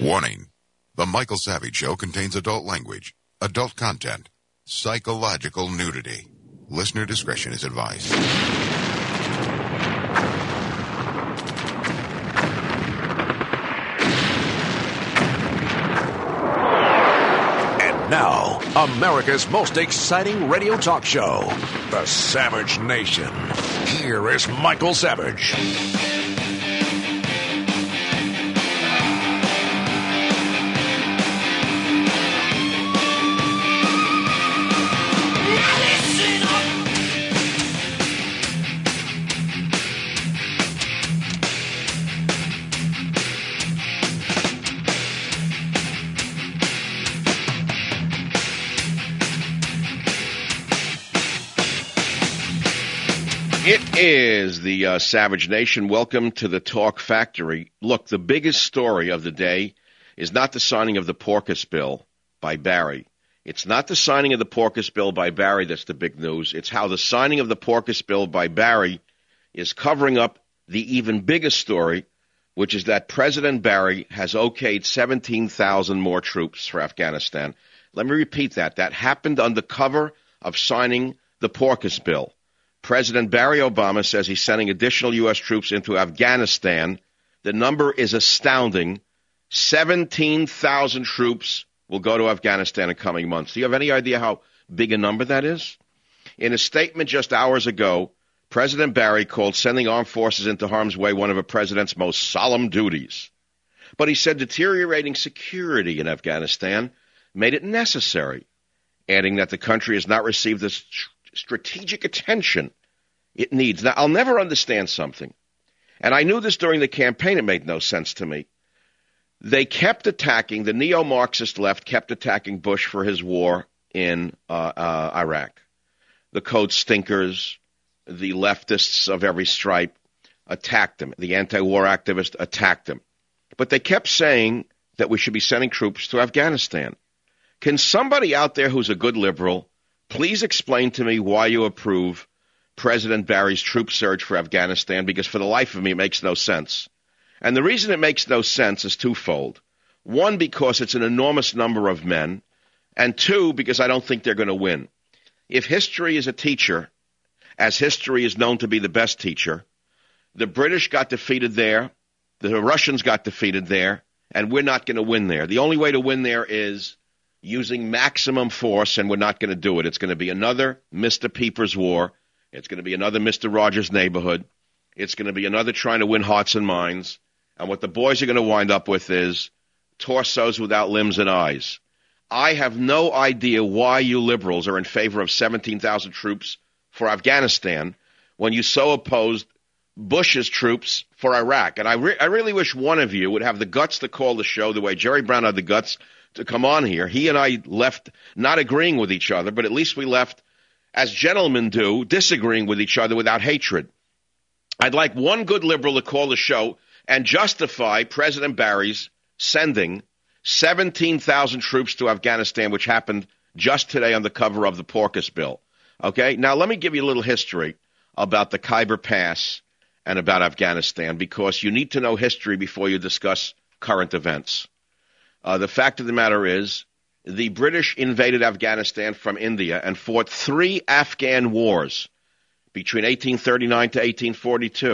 Warning. The Michael Savage Show contains adult language, adult content, psychological nudity. Listener discretion is advised. And now, America's most exciting radio talk show, The Savage Nation. Here is Michael Savage. It is the Savage Nation. Welcome to the Talk Factory. Look, the biggest story of the day is not the signing of the Porkus Bill by Barry. It's not the signing of the Porkus Bill by Barry that's the big news. It's how the signing of the Porkus Bill by Barry is covering up the even bigger story, which is that President Barry has okayed 17,000 more troops for Afghanistan. Let me repeat that. That happened under cover of signing the Porkus Bill. President Barry Obama says he's sending additional U.S. troops into Afghanistan. The number is astounding. 17,000 troops will go to Afghanistan in coming months. Do you have any idea how big a number that is? In a statement just hours ago, President Barry called sending armed forces into harm's way one of a president's most solemn duties. But he said deteriorating security in Afghanistan made it necessary, adding that the country has not received the strategic attention it needs. Now, I'll never understand something, and I knew this during the campaign. It made no sense to me. They kept attacking, the neo-Marxist left kept attacking Bush for his war in Iraq. The code stinkers, the leftists of every stripe attacked him. The anti-war activists attacked him. But they kept saying that we should be sending troops to Afghanistan. Can somebody out there who's a good liberal please explain to me why you approve President Barry's troop surge for Afghanistan? Because for the life of me, it makes no sense. And the reason it makes no sense is twofold. One, because it's an enormous number of men. And two, because I don't think they're going to win. If history is a teacher, as history is known to be the best teacher, the British got defeated there, the Russians got defeated there, and we're not going to win there. The only way to win there is using maximum force, and we're not going to do it. It's going to be another Mr. Peepers war. It's going to be another Mr. Rogers neighborhood. It's going to be another trying to win hearts and minds. And what the boys are going to wind up with is torsos without limbs and eyes. I have no idea why you liberals are in favor of 17,000 troops for Afghanistan when you so opposed Bush's troops for Iraq. And I really wish one of you would have the guts to call the show the way Jerry Brown had the guts to come on here. He and I left not agreeing with each other, but at least we left, as gentlemen do, disagreeing with each other without hatred. I'd like one good liberal to call the show and justify President Barry's sending 17,000 troops to Afghanistan, which happened just today on the cover of the Porkus Bill. Okay? Now, let me give you a little history about the Khyber Pass and about Afghanistan, because you need to know history before you discuss current events. The fact of the matter is, the British invaded Afghanistan from India and fought 3 Afghan wars between 1839 to 1842,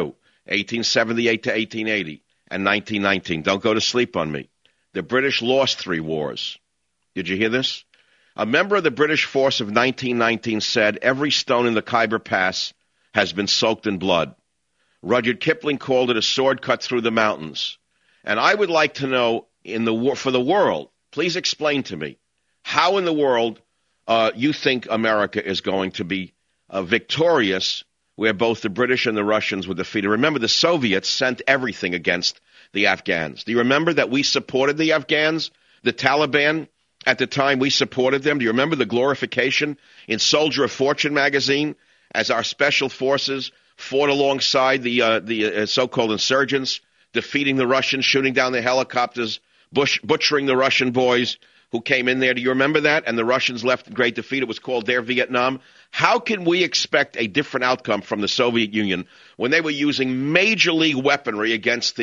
1878 to 1880, and 1919. Don't go to sleep on me. The British lost 3 wars. Did you hear this? A member of the British force of 1919 said, every stone in the Khyber Pass has been soaked in blood. Rudyard Kipling called it a sword cut through the mountains. And I would like to know, for the world, please explain to me, how in the world you think America is going to be victorious where both the British and the Russians were defeated. Remember, the Soviets sent everything against the Afghans. Do you remember that we supported the Afghans? The Taliban, at the time, we supported them. Do you remember the glorification in Soldier of Fortune magazine as our special forces fought alongside the so-called insurgents, defeating the Russians, shooting down their helicopters, butchering the Russian boys who came in there? Do you remember that? And the Russians left in great defeat. It was called their Vietnam. How can we expect a different outcome from the Soviet Union when they were using major league weaponry against the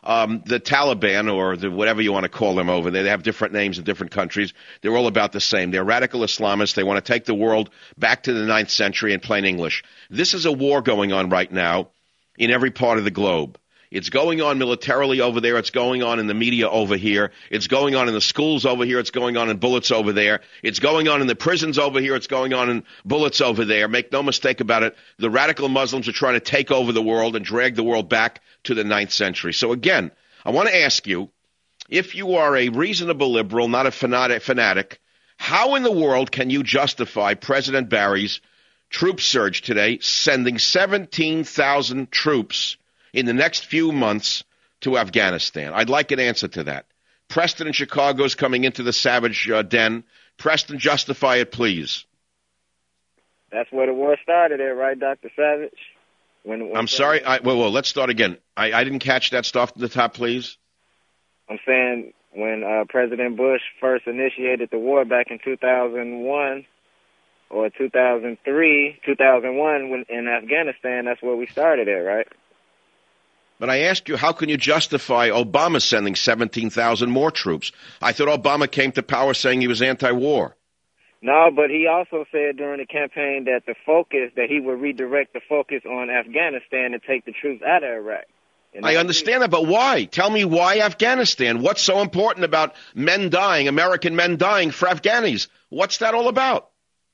the Taliban, or whatever you want to call them over there. They have different names in different countries. They're all about the same. They're radical Islamists. They want to take the world back to the 9th century in plain English. This is a war going on right now in every part of the globe. It's going on militarily over there. It's going on in the media over here. It's going on in the schools over here. It's going on in bullets over there. It's going on in the prisons over here. It's going on in bullets over there. Make no mistake about it. The radical Muslims are trying to take over the world and drag the world back to the 9th century. So again, I want to ask you, if you are a reasonable liberal, not a fanatic, how in the world can you justify President Barry's troop surge today, sending 17,000 troops in the next few months to Afghanistan? I'd like an answer to that. Preston in Chicago is coming into the savage den. Preston, justify it, please. That's where the war started at, right, Dr. Savage? I'm sorry. Well, let's start again. I didn't catch that stuff at the top, please. I'm saying when President Bush first initiated the war back in 2001 or 2001 in Afghanistan, that's where we started at, right? But I ask you, how can you justify Obama sending 17,000 more troops? I thought Obama came to power saying he was anti-war. No, but he also said during the campaign that that he would redirect the focus on Afghanistan and take the troops out of Iraq. I understand that, but why? Tell me why Afghanistan? What's so important about men dying, American men dying for Afghanis? What's that all about?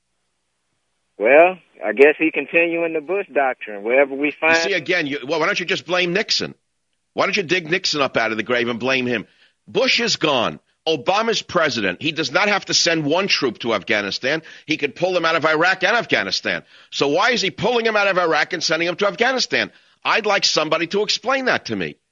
Well, I guess he continuing the Bush doctrine. Wherever we find... You see, again, why don't you just blame Nixon? Why don't you dig Nixon up out of the grave and blame him? Bush is gone. Obama's president. He does not have to send one troop to Afghanistan. He could pull them out of Iraq and Afghanistan. So why is he pulling them out of Iraq and sending them to Afghanistan? I'd like somebody to explain that to me.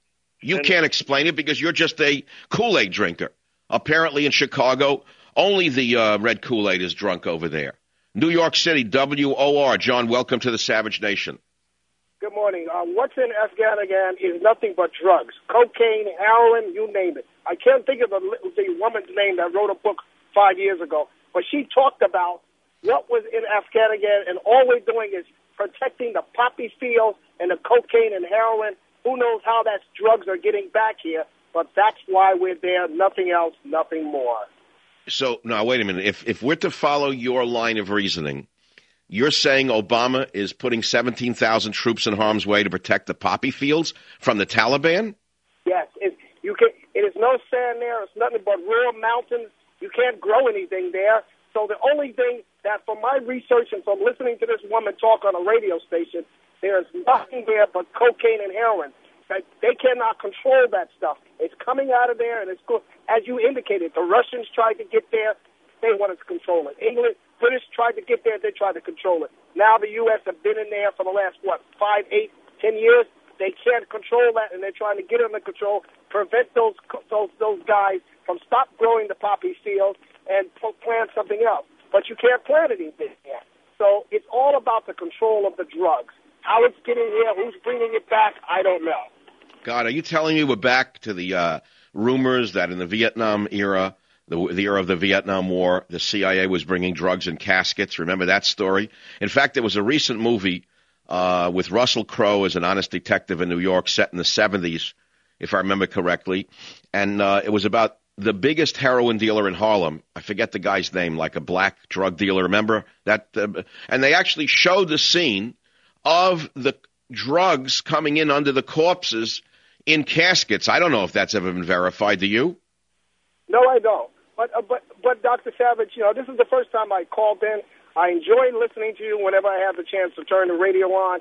You can't explain it because you're just a Kool-Aid drinker. Apparently in Chicago, only the red Kool-Aid is drunk over there. New York City, WOR. John, welcome to the Savage Nation. Good morning. What's in Afghanistan is nothing but drugs. Cocaine, heroin, you name it. I can't think of the woman's name that wrote a book 5 years ago, but she talked about what was in Afghanistan, and all we're doing is protecting the poppy fields and the cocaine and heroin. Who knows how that drugs are getting back here, but that's why we're there. Nothing else, nothing more. So, now, wait a minute. If we're to follow your line of reasoning, you're saying Obama is putting 17,000 troops in harm's way to protect the poppy fields from the Taliban? Yes. It is no sand there. It's nothing but rural mountains. You can't grow anything there. So the only thing that, from my research and from listening to this woman talk on a radio station, there is nothing there but cocaine and heroin. They cannot control that stuff. It's coming out of there, and it's good. As you indicated, the Russians tried to get there. They wanted to control it. England, British tried to get there. They tried to control it. Now the U.S. have been in there for the last, 5, 8, 10 years. They can't control that, and they're trying to get under control, prevent those guys from stop growing the poppy field and plant something else. But you can't plant anything there. So it's all about the control of the drugs. How it's getting here, who's bringing it back, I don't know. God, are you telling me we're back to the rumors that in the Vietnam era, the era of the Vietnam War, the CIA was bringing drugs in caskets? Remember that story? In fact, there was a recent movie with Russell Crowe as an honest detective in New York set in the 70s, if I remember correctly. And it was about the biggest heroin dealer in Harlem. I forget the guy's name, like a black drug dealer. Remember that? And they actually showed the scene of the drugs coming in under the corpses in caskets. I don't know if that's ever been verified. Do you? No, I don't. But Dr. Savage, this is the first time I called in. I enjoy listening to you whenever I have the chance to turn the radio on.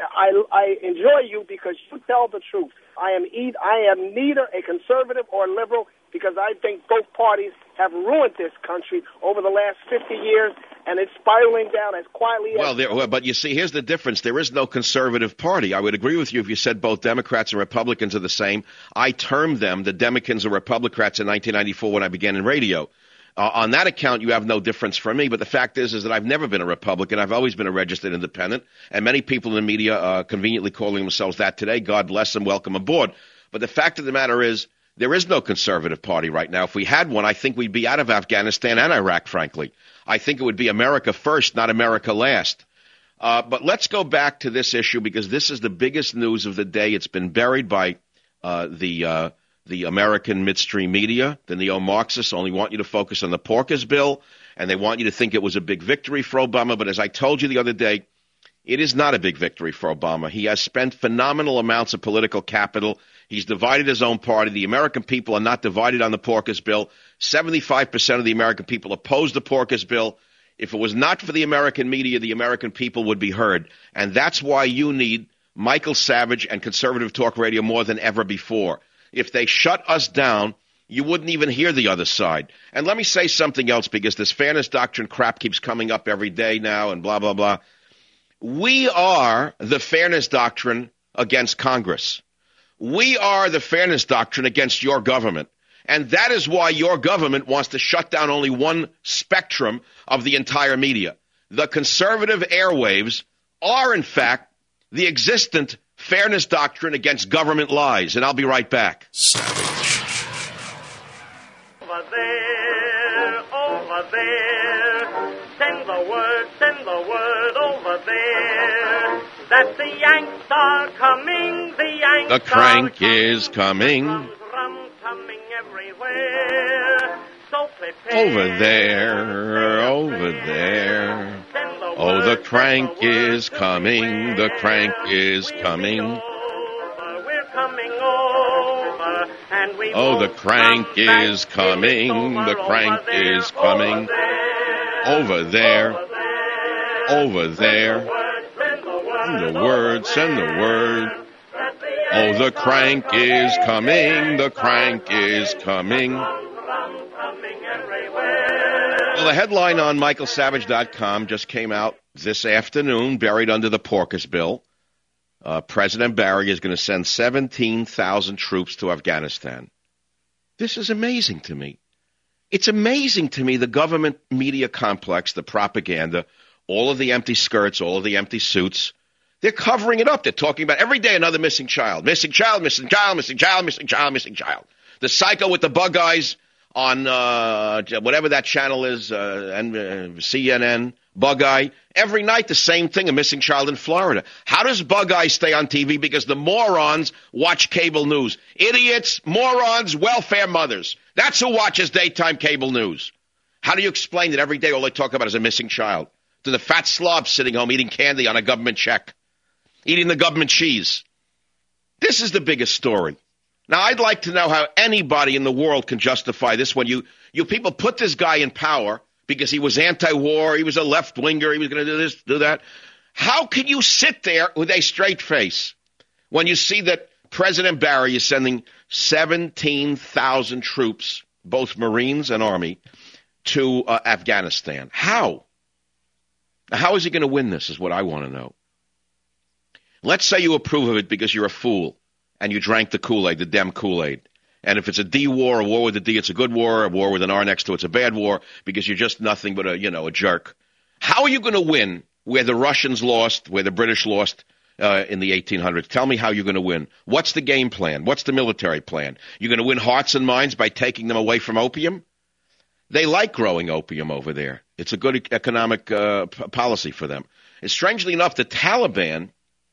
I enjoy you because you tell the truth. I am neither a conservative or liberal because I think both parties have ruined this country over the last 50 years, and it's spiraling down as quietly as... But you see, here's the difference. There is no conservative party. I would agree with you if you said both Democrats and Republicans are the same. I termed them the Democrats and Republicans in 1994 when I began in radio. On that account, you have no difference for me, but the fact is that I've never been a Republican. I've always been a registered independent, and many people in the media conveniently calling themselves that today. God bless them. Welcome aboard. But the fact of the matter is, there is no conservative party right now. If we had one, I think we'd be out of Afghanistan and Iraq, frankly. I think it would be America first, not America last. But let's go back to this issue because this is the biggest news of the day. It's been buried by the American midstream media, the neo-Marxists, only want you to focus on the Porkers bill, and they want you to think it was a big victory for Obama. But as I told you the other day, it is not a big victory for Obama. He has spent phenomenal amounts of political capital. He's divided his own party. The American people are not divided on the Porkers bill. 75% of the American people oppose the Porkers bill. If it was not for the American media, the American people would be heard. And that's why you need Michael Savage and conservative talk radio more than ever before. If they shut us down, you wouldn't even hear the other side. And let me say something else, because this fairness doctrine crap keeps coming up every day now and blah, blah, blah. We are the fairness doctrine against Congress. We are the fairness doctrine against your government. And that is why your government wants to shut down only one spectrum of the entire media. The conservative airwaves are, in fact, the existent fairness doctrine against government lies. And I'll be right back. Savage. Over there, send the word over there, that the Yanks are coming, the Yanks The crank is coming. Coming everywhere, so prepare. Over there. Oh, the crank is coming, the crank is coming. We're coming over, and we Oh, the crank is coming, the crank is coming. Over there, over there. Send the word, send the word. Oh, the crank is coming, the crank is coming. Well, the headline on michaelsavage.com just came out this afternoon, buried under the Porkers bill. President Barry is going to send 17,000 troops to Afghanistan. This is amazing to me. It's amazing to me, the government media complex, the propaganda, all of the empty skirts, all of the empty suits. They're covering it up. They're talking about every day another missing child. Missing child, missing child, missing child, missing child, missing child. The psycho with the bug eyes on whatever that channel is, CNN, Bug Eye. Every night the same thing, a missing child in Florida. How does Bug Eye stay on TV? Because the morons watch cable news. Idiots, morons, welfare mothers. That's who watches daytime cable news. How do you explain that every day all they talk about is a missing child? To the fat slob sitting home eating candy on a government check, eating the government cheese. This is the biggest story. Now, I'd like to know how anybody in the world can justify this when you people put this guy in power because he was anti-war, he was a left-winger, he was going to do this, do that. How can you sit there with a straight face when you see that President Barry is sending 17,000 troops, both Marines and Army, to Afghanistan? How? How is he going to win this is what I want to know. Let's say you approve of it because you're a fool and you drank the Kool-Aid, the Dem Kool-Aid. And if it's a D war, a war with a D, it's a good war. A war with an R next to it's a bad war because you're just nothing but a jerk. How are you going to win where the Russians lost, where the British lost in the 1800s? Tell me how you're going to win. What's the game plan? What's the military plan? You're going to win hearts and minds by taking them away from opium? They like growing opium over there. It's a good economic policy for them. And strangely enough, the Taliban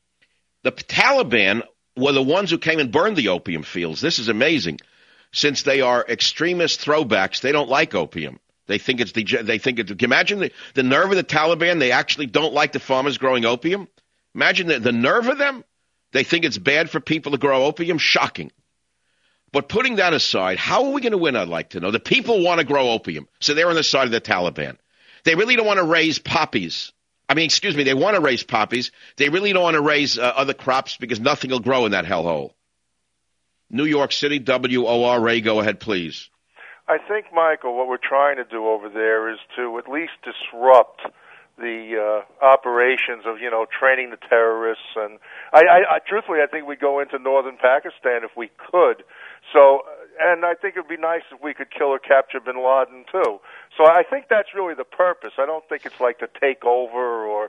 were the ones who came and burned the opium fields. This is amazing. Since they are extremist throwbacks, they don't like opium. They think it's imagine the nerve of the Taliban. They actually don't like the farmers growing opium. Imagine the nerve of them. They think it's bad for people to grow opium. Shocking. But putting that aside, how are we going to win, I'd like to know. The people want to grow opium, so they're on the side of the Taliban. They really don't want to raise poppies. They want to raise poppies. They really don't want to raise other crops because nothing will grow in that hellhole. New York City, WORA, go ahead, please. I think, Michael, what we're trying to do over there is to at least disrupt the operations of, training the terrorists. And I truthfully, I think we'd go into northern Pakistan if we could. So, and I think it would be nice if we could kill or capture bin Laden, too. So I think that's really the purpose. I don't think it's like to take over or,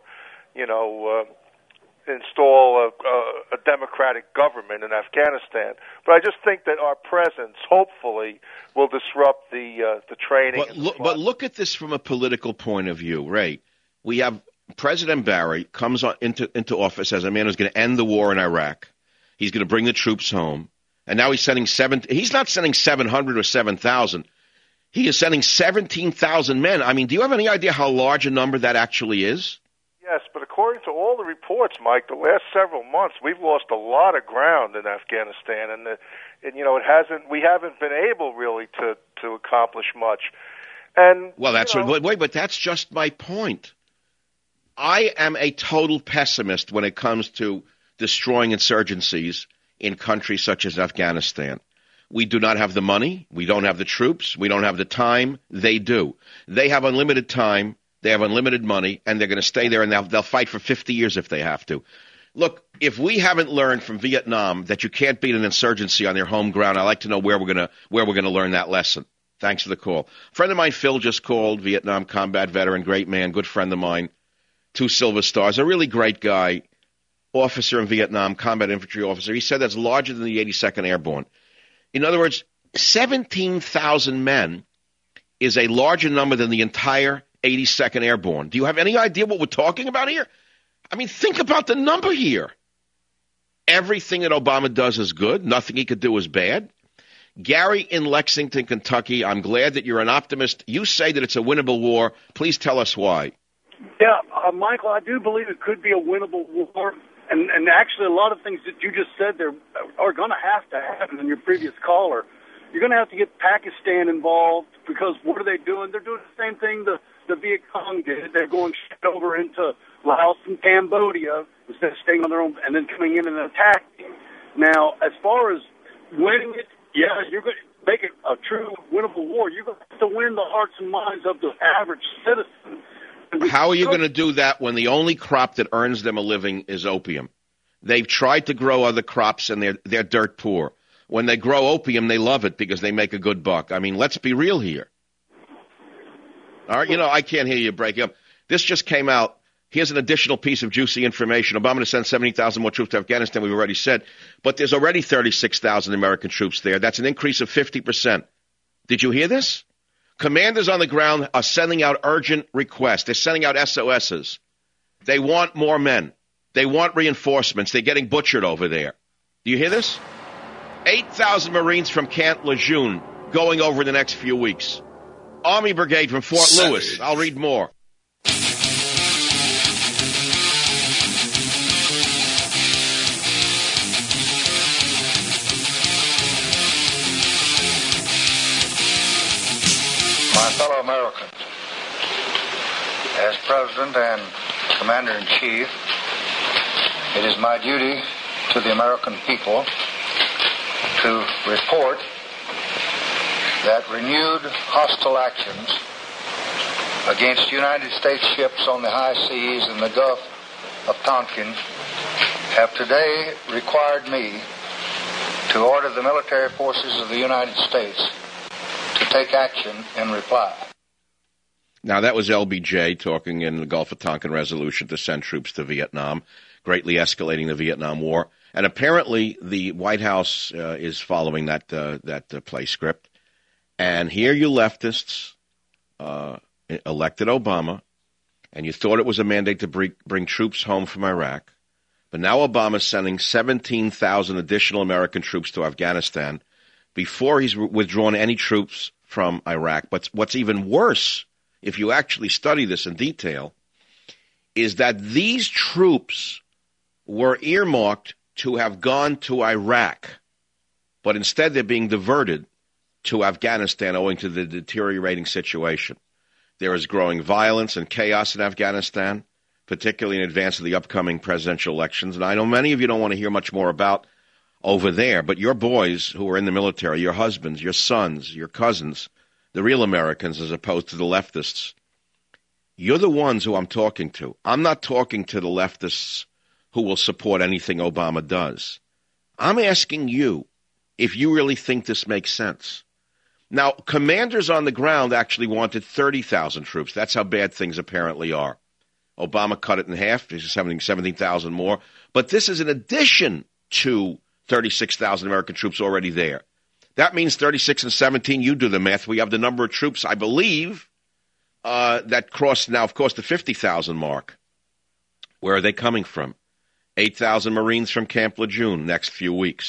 install a democratic government in Afghanistan. But I just think that our presence, hopefully, will disrupt the training. But look at this from a political point of view, Ray. We have President Barry comes into office as a man who's going to end the war in Iraq. He's going to bring the troops home. And now he's sending he's not sending 700 or 7,000. He is sending 17,000 men. I mean, do you have any idea how large a number that actually is? Yes, but according to all the reports, Mike, the last several months we've lost a lot of ground in Afghanistan, and we haven't been able really to accomplish much. And well, but that's just my point. I am a total pessimist when it comes to destroying insurgencies in countries such as Afghanistan. We do not have the money. We don't have the troops. We don't have the time. They do. They have unlimited time. They have unlimited money, and they're going to stay there, and they'll fight for 50 years if they have to. Look, if we haven't learned from Vietnam that you can't beat an insurgency on their home ground, I'd like to know where we're going to learn that lesson. Thanks for the call. A friend of mine, Phil, just called, Vietnam combat veteran, great man, good friend of mine, 2 Silver Stars, a really great guy, officer in Vietnam, combat infantry officer. He said that's larger than the 82nd Airborne. In other words, 17,000 men is a larger number than the entire 82nd Airborne. Do you have any idea what we're talking about here? I mean, think about the number here. Everything that Obama does is good. Nothing he could do is bad. Gary in Lexington, Kentucky, I'm glad that you're an optimist. You say that it's a winnable war. Please tell us why. Yeah, Michael, I do believe it could be a winnable war. And actually, a lot of things that you just said there are going to happen in your previous caller. You're going to have to get Pakistan involved because what are they doing? They're doing the same thing the Viet Cong did. They're going over into Laos and Cambodia instead of staying on their own and then coming in and attacking. Now, as far as winning it, yeah, you're going to make it a true winnable war. You're going to have to win the hearts and minds of the average citizen. How are you going to do that when the only crop that earns them a living is opium? They've tried to grow other crops, and they're dirt poor. When they grow opium, they love it because they make a good buck. I mean, let's be real here. All right, I can't hear you breaking up. This just came out. Here's an additional piece of juicy information. Obama to send 70,000 more troops to Afghanistan, we've already said. But there's already 36,000 American troops there. That's an increase of 50%. Did you hear this? Commanders on the ground are sending out urgent requests. They're sending out SOSs. They want more men. They want reinforcements. They're getting butchered over there. Do you hear this? 8,000 Marines from Camp Lejeune going over the next few weeks. Army Brigade from Fort Lewis. I'll read more. My fellow Americans, as President and Commander-in-Chief, it is my duty to the American people to report that renewed hostile actions against United States ships on the high seas in the Gulf of Tonkin have today required me to order the military forces of the United States to take action in reply. Now, that was LBJ talking in the Gulf of Tonkin resolution to send troops to Vietnam, greatly escalating the Vietnam War. And apparently the White House is following that play script. And here you leftists elected Obama, and you thought it was a mandate to bring troops home from Iraq. But now Obama's sending 17,000 additional American troops to Afghanistan before he's withdrawn any troops from Iraq. But what's even worse, if you actually study this in detail, is that these troops were earmarked to have gone to Iraq, but instead they're being diverted to Afghanistan owing to the deteriorating situation. There is growing violence and chaos in Afghanistan, particularly in advance of the upcoming presidential elections. And I know many of you don't want to hear much more about over there, but your boys who are in the military, your husbands, your sons, your cousins, the real Americans as opposed to the leftists, you're the ones who I'm talking to. I'm not talking to the leftists who will support anything Obama does. I'm asking you if you really think this makes sense. Now, commanders on the ground actually wanted 30,000 troops. That's how bad things apparently are. Obama cut it in half. He's sending 17,000 more. But this is in addition to 36,000 American troops already there. That means 36 and 17, you do the math. We have the number of troops, I believe, that crossed now, of course, the 50,000 mark. Where are they coming from? 8,000 Marines from Camp Lejeune next few weeks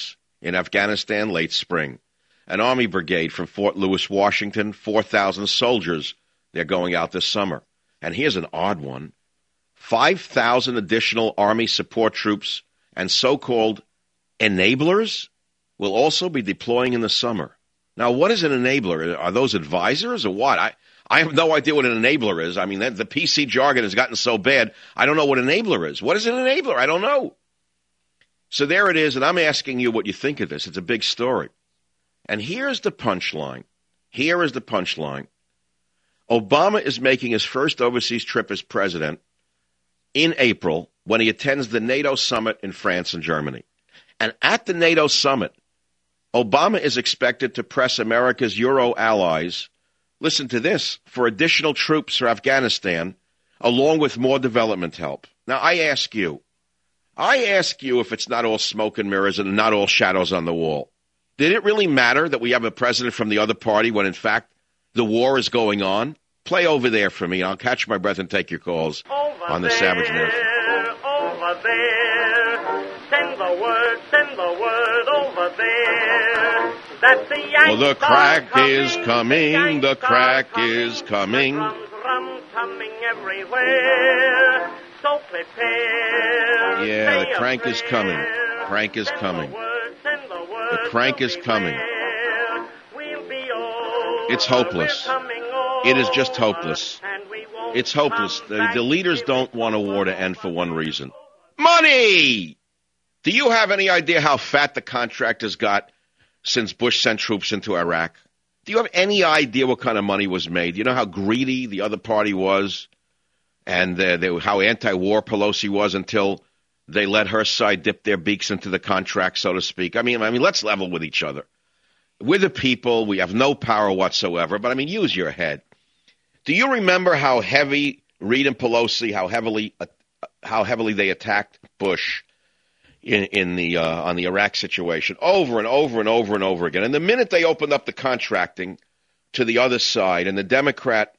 in Afghanistan late spring. An Army brigade from Fort Lewis, Washington, 4,000 soldiers. They're going out this summer. And here's an odd one. 5,000 additional Army support troops and so-called enablers will also be deploying in the summer. Now, what is an enabler? Are those advisors or what? I have no idea what an enabler is. I mean, the PC jargon has gotten so bad, I don't know what an enabler is. What is an enabler? I don't know. So there it is, and I'm asking you what you think of this. It's a big story. And here's the punchline. Here is the punchline. Obama is making his first overseas trip as president in April when he attends the NATO summit in France and Germany. And at the NATO summit, Obama is expected to press America's Euro allies, listen to this, for additional troops for Afghanistan, along with more development help. Now, I ask you if it's not all smoke and mirrors and not all shadows on the wall. Did it really matter that we have a president from the other party when, in fact, the war is going on? Play over there for me. I'll catch my breath and take your calls on the Savage Nation. Over there, send the word over there. That the Yanks well, the crack is coming, the crack is coming. Rum coming everywhere, so prepare. Yeah, the crank is coming. Crank is coming. The crank is coming. It's hopeless. It is just hopeless. It's hopeless. The leaders don't want a war to end for one reason. Money! Do you have any idea how fat the contractors got since Bush sent troops into Iraq? Do you have any idea what kind of money was made? You know how greedy the other party was and how anti-war Pelosi was until they let her side dip their beaks into the contract, so to speak. I mean, let's level with each other. We're the people. We have no power whatsoever. But, use your head. Do you remember how heavy Reid and Pelosi, how heavily they attacked Bush on the Iraq situation over and over and over and over again? And the minute they opened up the contracting to the other side and the Democrat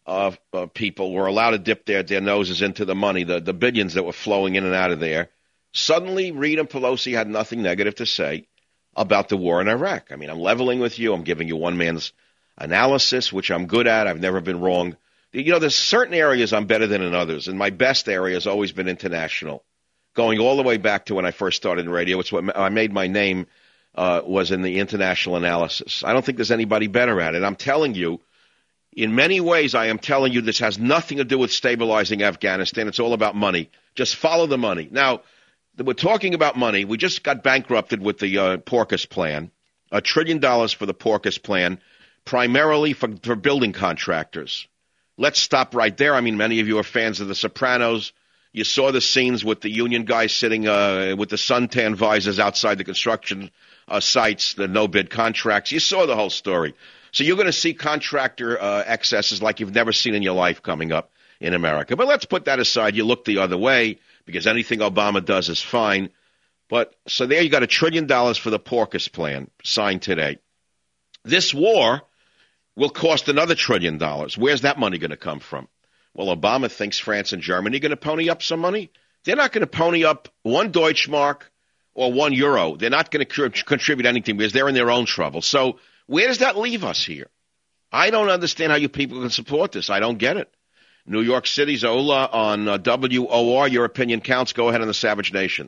people were allowed to dip their noses into the money, the billions that were flowing in and out of there, suddenly Reid and Pelosi had nothing negative to say about the war in Iraq. I'm leveling with you. I'm giving you one man's analysis, which I'm good at. I've never been wrong. There's certain areas I'm better than in others, and my best area has always been international. Going all the way back to when I first started in radio, it's what I made my name was in the international analysis. I don't think there's anybody better at it. I'm telling you, in many ways, I am telling you this has nothing to do with stabilizing Afghanistan. It's all about money. Just follow the money. Now, we're talking about money. We just got bankrupted with the PORCUS plan, $1 trillion for the PORCUS plan, primarily for building contractors. Let's stop right there. Many of you are fans of The Sopranos. You saw the scenes with the union guys sitting with the suntan visors outside the construction sites, the no-bid contracts. You saw the whole story. So you're going to see contractor excesses like you've never seen in your life coming up in America. But let's put that aside. You look the other way because anything Obama does is fine. But so there you got $1 trillion for the PORCUS plan signed today. This war will cost another $1 trillion. Where's that money going to come from? Well, Obama thinks France and Germany are going to pony up some money. They're not going to pony up one Deutschmark or €1. They're not going to contribute anything because they're in their own trouble. So where does that leave us here? I don't understand how you people can support this. I don't get it. New York City's Ola on WOR. Your opinion counts. Go ahead on the Savage Nation.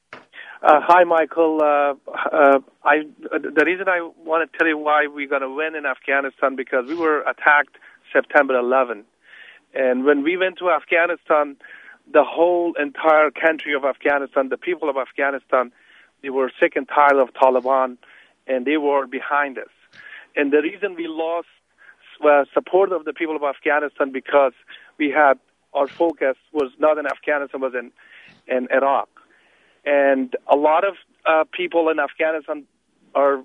Hi, Michael. The reason I want to tell you why we're going to win in Afghanistan because we were attacked September 11. And when we went to Afghanistan, the whole entire country of Afghanistan, the people of Afghanistan, they were sick and tired of Taliban, and they were behind us. And the reason we lost support of the people of Afghanistan because we had our focus was not in Afghanistan, was in Iraq. And a lot of people in Afghanistan are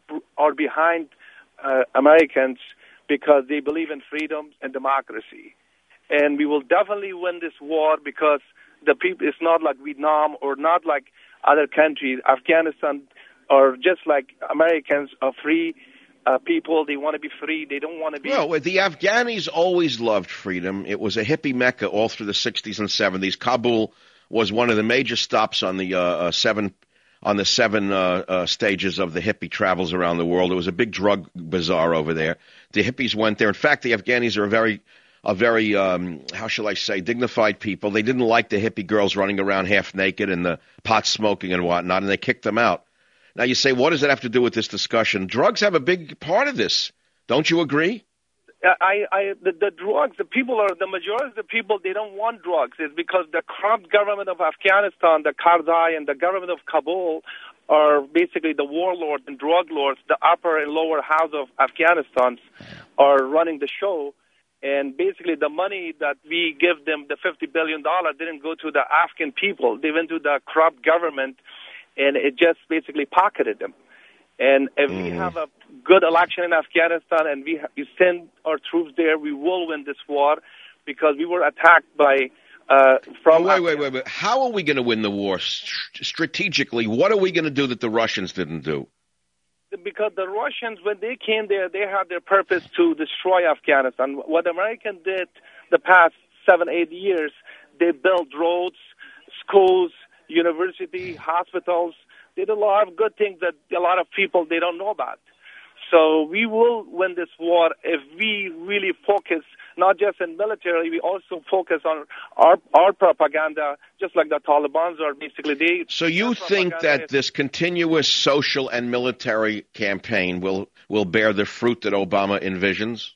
behind Americans because they believe in freedom and democracy. And we will definitely win this war because the people, it's not like Vietnam or not like other countries. Afghanistan are just like Americans are free people. They want to be free. They don't want to be... Well, the Afghanis always loved freedom. It was a hippie mecca all through the 60s and 70s. Kabul was one of the major stops on the 7 on the 7 stages of the hippie travels around the world. It was a big drug bazaar over there. The hippies went there. In fact, the Afghanis are a very how shall I say, dignified people. They didn't like the hippie girls running around half naked and the pot smoking and whatnot, and they kicked them out. Now you say, what does it have to do with this discussion? Drugs have a big part of this. Don't you agree? The drugs, the majority of the people, they don't want drugs. It's because the corrupt government of Afghanistan, the Karzai, and the government of Kabul are basically the warlords and drug lords. The upper and lower house of Afghanistan are running the show. And basically the money that we give them, the $50 billion, didn't go to the Afghan people. They went to the corrupt government, and it just basically pocketed them. And if we have a good election in Afghanistan and we send our troops there, we will win this war because we were attacked by from. Wait. How are we going to win the war strategically? What are we going to do that the Russians didn't do? Because the Russians, when they came there, they had their purpose to destroy Afghanistan. What the Americans did the past 7-8 years, they built roads, schools, university, hospitals. They did a lot of good things that a lot of people, they don't know about. So we will win this war if we really focus, not just in military, we also focus on our propaganda, just like the Taliban are basically. So you think that this continuous social and military campaign will bear the fruit that Obama envisions?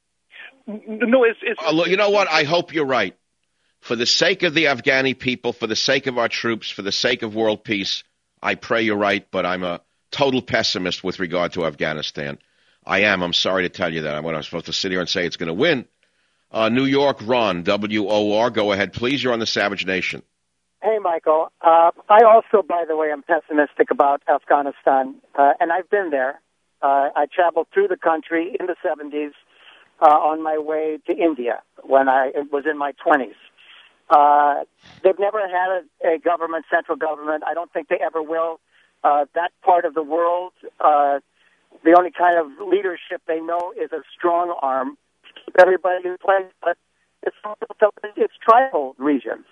No, it's look, you know what? I hope you're right. For the sake of the Afghani people, for the sake of our troops, for the sake of world peace, I pray you're right, but I'm a total pessimist with regard to Afghanistan. I am. I'm sorry to tell you that. I'm supposed to sit here and say it's going to win. New York, Ron, WOR. Go ahead, please. You're on the Savage Nation. Hey, Michael. I also, by the way, am pessimistic about Afghanistan, and I've been there. I traveled through the country in the 70s on my way to India when I was in my 20s. They've never had a government, central government. I don't think they ever will. That part of the world, the only kind of leadership they know is a strong arm to keep everybody in place, but it's tribal regions.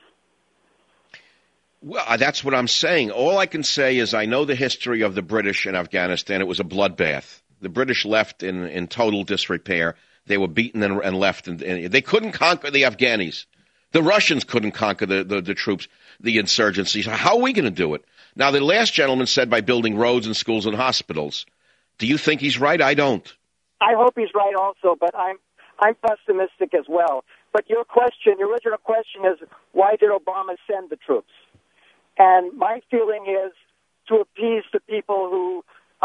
Well, that's what I'm saying. All I can say is I know the history of the British in Afghanistan. It was a bloodbath. The British left in total disrepair. They were beaten and left, and they couldn't conquer the Afghanis. The Russians couldn't conquer the troops, the insurgency. So how are we going to do it? Now, the last gentleman said by building roads and schools and hospitals. Do you think he's right? I don't. I hope he's right also, but I'm pessimistic as well. But your original question is, why did Obama send the troops? And my feeling is to appease the people who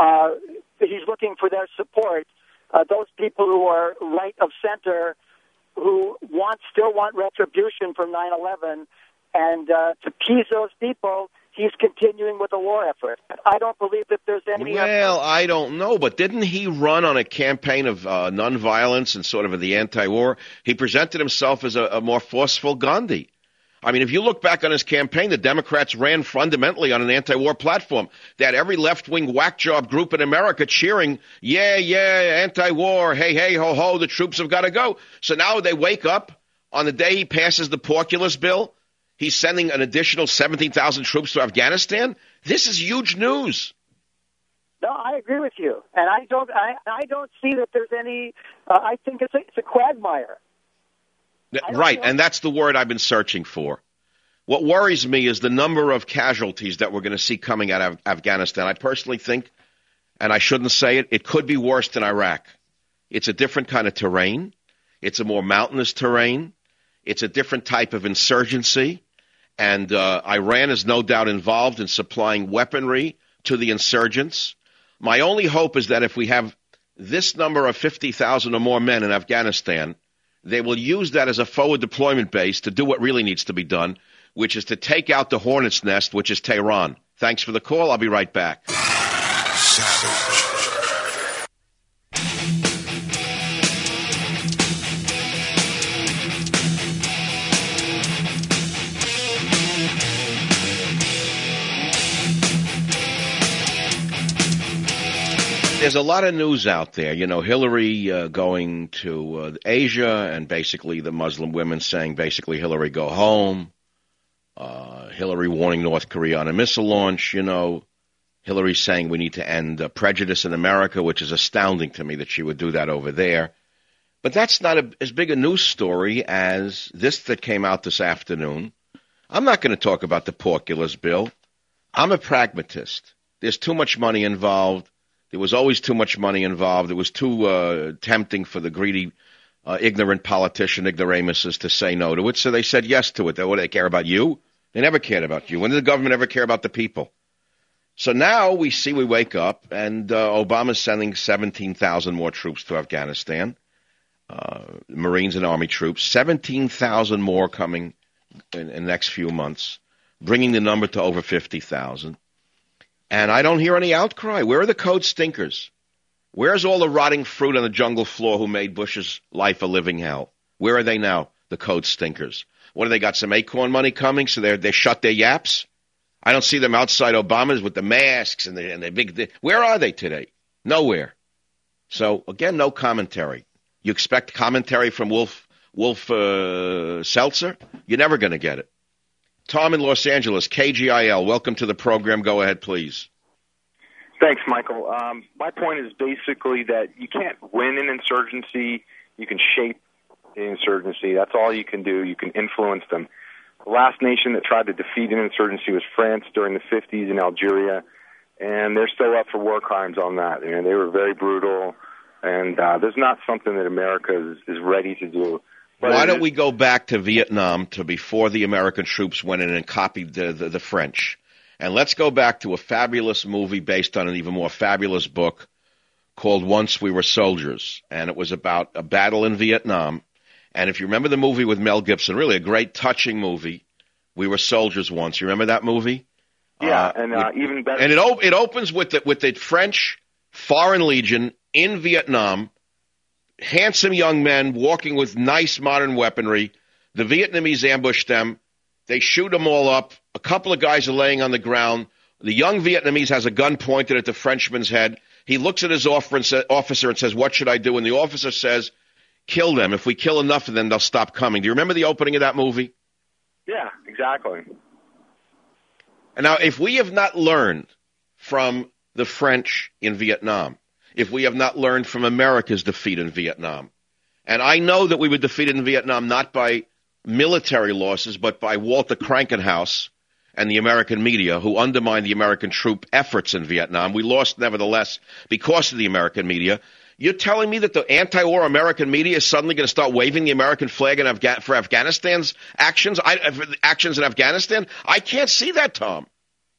he's looking for their support, those people who are right of center, who still want retribution from 9/11, and to appease those people, he's continuing with the war effort. I don't believe that there's any. Well, I don't know, but didn't he run on a campaign of nonviolence and sort of the anti-war? He presented himself as a more forceful Gandhi. I mean, if you look back on his campaign, the Democrats ran fundamentally on an anti-war platform. They had every left-wing whack job group in America cheering, yeah, anti-war, hey, ho, the troops have got to go. So now they wake up on the day he passes the Porculus bill. He's sending an additional 17,000 troops to Afghanistan. This is huge news. No, I agree with you, and I don't see that there's any. I think it's a quagmire. Right, and that's the word I've been searching for. What worries me is the number of casualties that we're going to see coming out of Afghanistan. I personally think, and I shouldn't say it, it could be worse than Iraq. It's a different kind of terrain. It's a more mountainous terrain. It's a different type of insurgency. And Iran is no doubt involved in supplying weaponry to the insurgents. My only hope is that if we have this number of 50,000 or more men in Afghanistan, they will use that as a forward deployment base to do what really needs to be done, which is to take out the hornet's nest, which is Tehran. Thanks for the call. I'll be right back. Savage. There's a lot of news out there. You know, Hillary going to Asia and basically the Muslim women saying basically, Hillary, go home. Hillary warning North Korea on a missile launch, you know. Hillary's saying we need to end prejudice in America, which is astounding to me that she would do that over there. But that's not as big a news story as this that came out this afternoon. I'm not going to talk about the Porkulus bill. I'm a pragmatist. There's too much money involved. There was always too much money involved. It was too tempting for the greedy, ignorant politician, ignoramuses, to say no to it. So they said yes to it. They care about you? They never cared about you. When did the government ever care about the people? So now we wake up, and Obama's sending 17,000 more troops to Afghanistan, Marines and Army troops, 17,000 more coming in the next few months, bringing the number to over 50,000. And I don't hear any outcry. Where are the code stinkers? Where's all the rotting fruit on the jungle floor who made Bush's life a living hell? Where are they now, the code stinkers? What, do they got some acorn money coming, so they shut their yaps? I don't see them outside Obama's with the masks and the big... Where are they today? Nowhere. So, again, no commentary. You expect commentary from Wolf Seltzer? You're never going to get it. Tom in Los Angeles, KGIL, welcome to the program. Go ahead, please. Thanks, Michael. My point is basically that you can't win an insurgency. You can shape the insurgency. That's all you can do. You can influence them. The last nation that tried to defeat an insurgency was France during the 50s in Algeria, and they're still up for war crimes on that. You know, they were very brutal, and there's not something that America is ready to do. But why don't we go back to Vietnam, to before the American troops went in and copied the French? And let's go back to a fabulous movie based on an even more fabulous book called Once We Were Soldiers. And it was about a battle in Vietnam. And if you remember the movie with Mel Gibson, really a great, touching movie, We Were Soldiers Once. You remember that movie? Yeah, even better. And it opens with the French Foreign Legion in Vietnam, handsome young men walking with nice modern weaponry. The Vietnamese ambush them. They shoot them all up. A couple of guys are laying on the ground. The young Vietnamese has a gun pointed at the Frenchman's head. He looks at his officer and says, "What should I do?" And the officer says, "Kill them. If we kill enough of them, they'll stop coming." Do you remember the opening of that movie? Yeah, exactly. And now, if we have not learned from the French in Vietnam, if we have not learned from America's defeat in Vietnam, and I know that we were defeated in Vietnam not by military losses, but by Walter Krankenhaus and the American media, who undermined the American troop efforts in Vietnam. We lost, nevertheless, because of the American media. You're telling me that the anti-war American media is suddenly going to start waving the American flag for Afghanistan's actions in Afghanistan? I can't see that, Tom.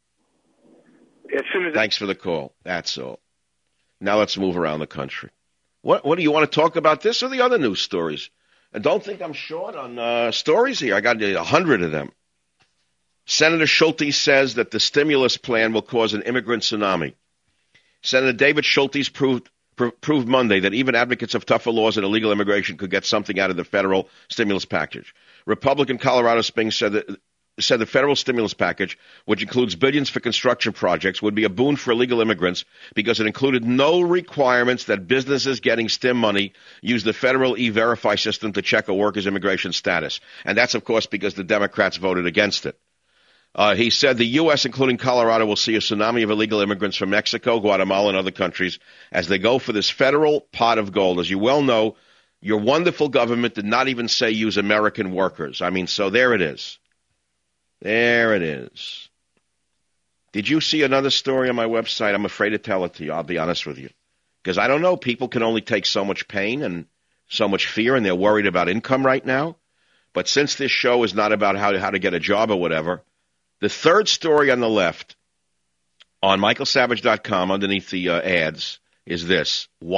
Thanks for the call. That's all. Now let's move around the country. What do you want to talk about, this or the other news stories? And don't think I'm short on stories here. I got 100 of them. Senator Schultes says that the stimulus plan will cause an immigrant tsunami. Senator David Schultes proved Monday that even advocates of tougher laws and illegal immigration could get something out of the federal stimulus package. Republican Colorado Springs said the federal stimulus package, which includes billions for construction projects, would be a boon for illegal immigrants because it included no requirements that businesses getting stim money use the federal E-Verify system to check a worker's immigration status. And that's, of course, because the Democrats voted against it. He said the U.S., including Colorado, will see a tsunami of illegal immigrants from Mexico, Guatemala, and other countries as they go for this federal pot of gold. As you well know, your wonderful government did not even say use American workers. I mean, so there it is. There it is. Did you see another story on my website? I'm afraid to tell it to you, I'll be honest with you. Because I don't know, people can only take so much pain and so much fear, and they're worried about income right now. But since this show is not about how to get a job or whatever, the third story on the left on michaelsavage.com underneath the ads is this. What? ?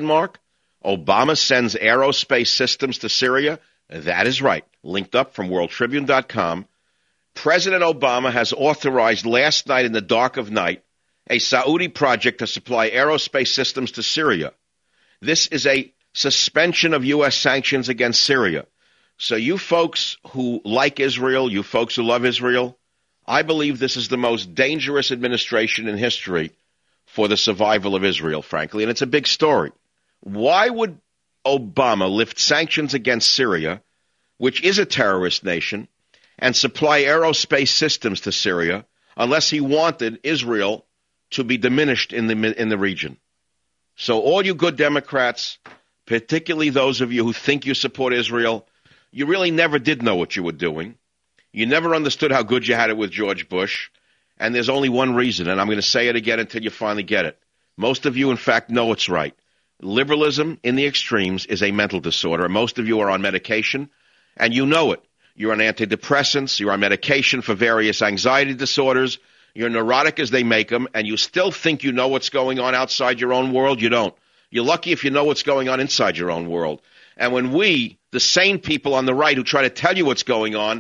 Obama sends aerospace systems to Syria? That is right. Linked up from worldtribune.com. President Obama has authorized last night in the dark of night a Saudi project to supply aerospace systems to Syria. This is a suspension of U.S. sanctions against Syria. So you folks who like Israel, you folks who love Israel, I believe this is the most dangerous administration in history for the survival of Israel, frankly, and it's a big story. Why would Obama lift sanctions against Syria, which is a terrorist nation, and supply aerospace systems to Syria unless he wanted Israel to be diminished in the region. So all you good Democrats, particularly those of you who think you support Israel, you really never did know what you were doing. You never understood how good you had it with George Bush. And there's only one reason, and I'm going to say it again until you finally get it. Most of you, in fact, know it's right. Liberalism in the extremes is a mental disorder. Most of you are on medication, and you know it. You're on antidepressants. You're on medication for various anxiety disorders. You're neurotic as they make them, and you still think you know what's going on outside your own world. You don't. You're lucky if you know what's going on inside your own world. And when we, the sane people on the right who try to tell you what's going on,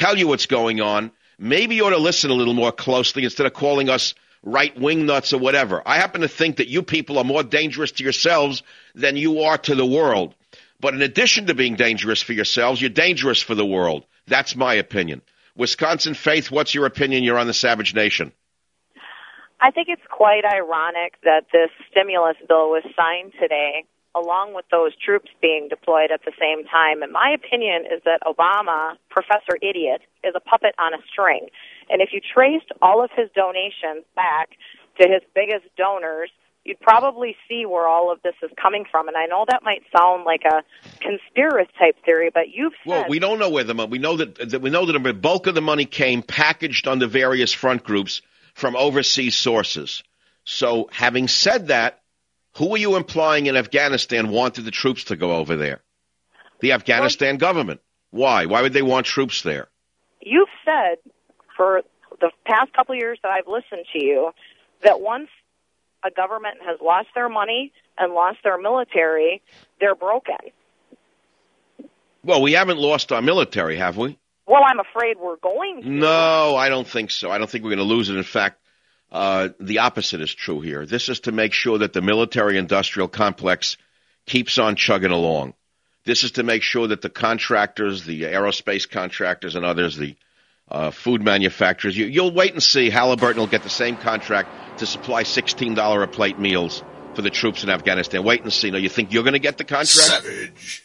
maybe you ought to listen a little more closely instead of calling us right-wing nuts or whatever. I happen to think that you people are more dangerous to yourselves than you are to the world. But in addition to being dangerous for yourselves, you're dangerous for the world. That's my opinion. Wisconsin Faith, what's your opinion? You're on the Savage Nation. I think it's quite ironic that this stimulus bill was signed today, along with those troops being deployed at the same time. And my opinion is that Obama, Professor Idiot, is a puppet on a string. And if you traced all of his donations back to his biggest donors, you'd probably see where all of this is coming from. And I know that might sound like a conspiracy type theory, but you've said... Well, we don't know where the money... We know that the bulk of the money came packaged under various front groups from overseas sources. So having said that, who are you implying in Afghanistan wanted the troops to go over there? The Afghanistan government. Why? Why would they want troops there? You've said for the past couple of years that I've listened to you that once a government has lost their money and lost their military, they're broken. Well, we haven't lost our military, have we? Well, I'm afraid we're going to. No, I don't think so. I don't think we're going to lose it. In fact, the opposite is true here. This is to make sure that the military-industrial complex keeps on chugging along. This is to make sure that the contractors, the aerospace contractors and others, the food manufacturers, you'll wait and see. Halliburton will get the same contract to supply $16 a plate meals for the troops in Afghanistan. Wait and see. Now, you think you're going to get the contract? Savage.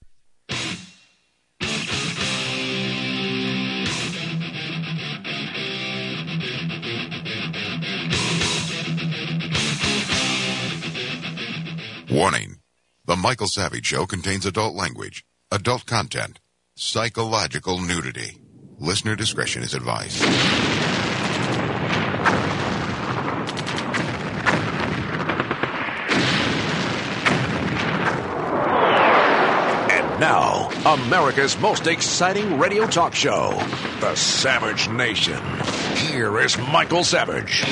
Warning. The Michael Savage Show contains adult language, adult content, psychological nudity. Listener discretion is advised. And now, America's most exciting radio talk show, The Savage Nation. Here is Michael Savage.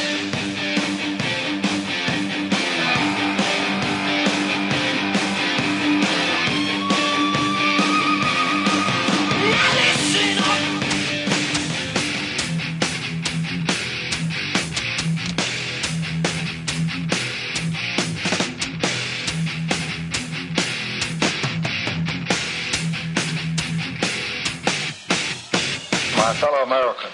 My fellow Americans,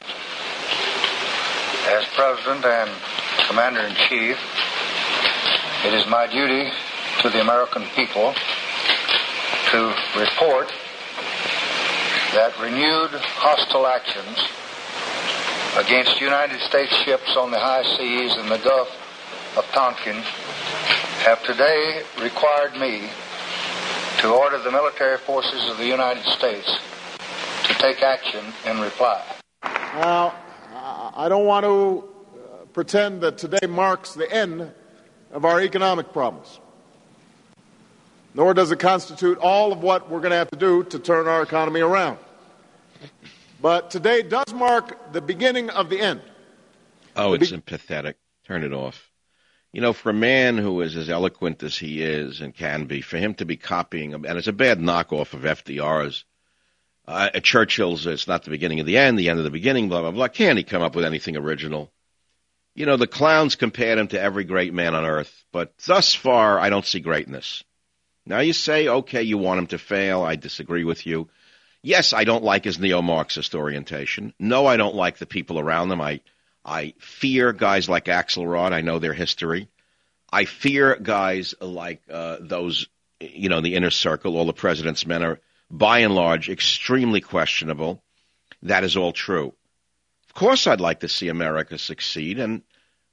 as President and Commander-in-Chief, it is my duty to the American people to report that renewed hostile actions against United States ships on the high seas in the Gulf of Tonkin have today required me to order the military forces of the United States to take action in reply. Now, I don't want to pretend that today marks the end of our economic problems, nor does it constitute all of what we're going to have to do to turn our economy around. But today does mark the beginning of the end. Oh, it's pathetic. Turn it off. You know, for a man who is as eloquent as he is and can be, for him to be copying, and it's a bad knockoff of FDR's, Churchill's, it's not the beginning of the end of the beginning, blah, blah, blah. Can't he come up with anything original? You know, the clowns compared him to every great man on earth, but thus far, I don't see greatness. Now you say, okay, you want him to fail. I disagree with you. Yes, I don't like his neo-Marxist orientation. No, I don't like the people around him. I fear guys like Axelrod. I know their history. I fear guys like those, you know, the inner circle. All the president's men are, by and large, extremely questionable. That is all true. Of course I'd like to see America succeed, and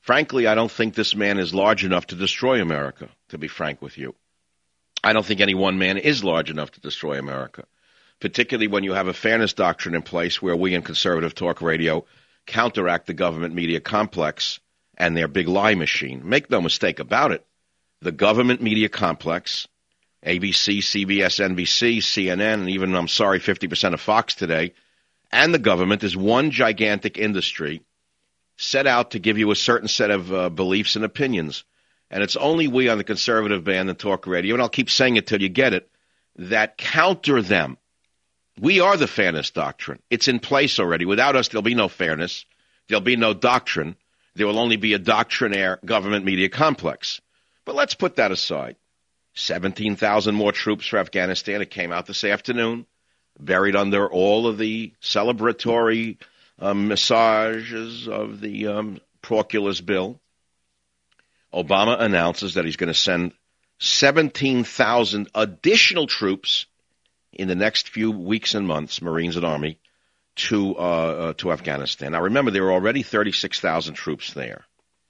Frankly, I don't think this man is large enough to destroy America, to be frank with you. I don't think any one man is large enough to destroy America, particularly when you have a fairness doctrine in place where we in conservative talk radio counteract the government media complex and their big lie machine. Make no mistake about it. The government media complex, ABC, CBS, NBC, CNN, and even, I'm sorry, 50% of Fox today, and the government is one gigantic industry set out to give you a certain set of beliefs and opinions. And it's only we on the conservative band and talk radio, and I'll keep saying it till you get it, that counter them. We are the fairness doctrine. It's in place already. Without us, there'll be no fairness. There'll be no doctrine. There will only be a doctrinaire government media complex. But let's put that aside. 17,000 more troops for Afghanistan. It came out this afternoon, buried under all of the celebratory massages of the Procula's bill. Obama announces that he's going to send 17,000 additional troops in the next few weeks and months, Marines and Army, to Afghanistan. Now, remember, there are already 36,000 troops there.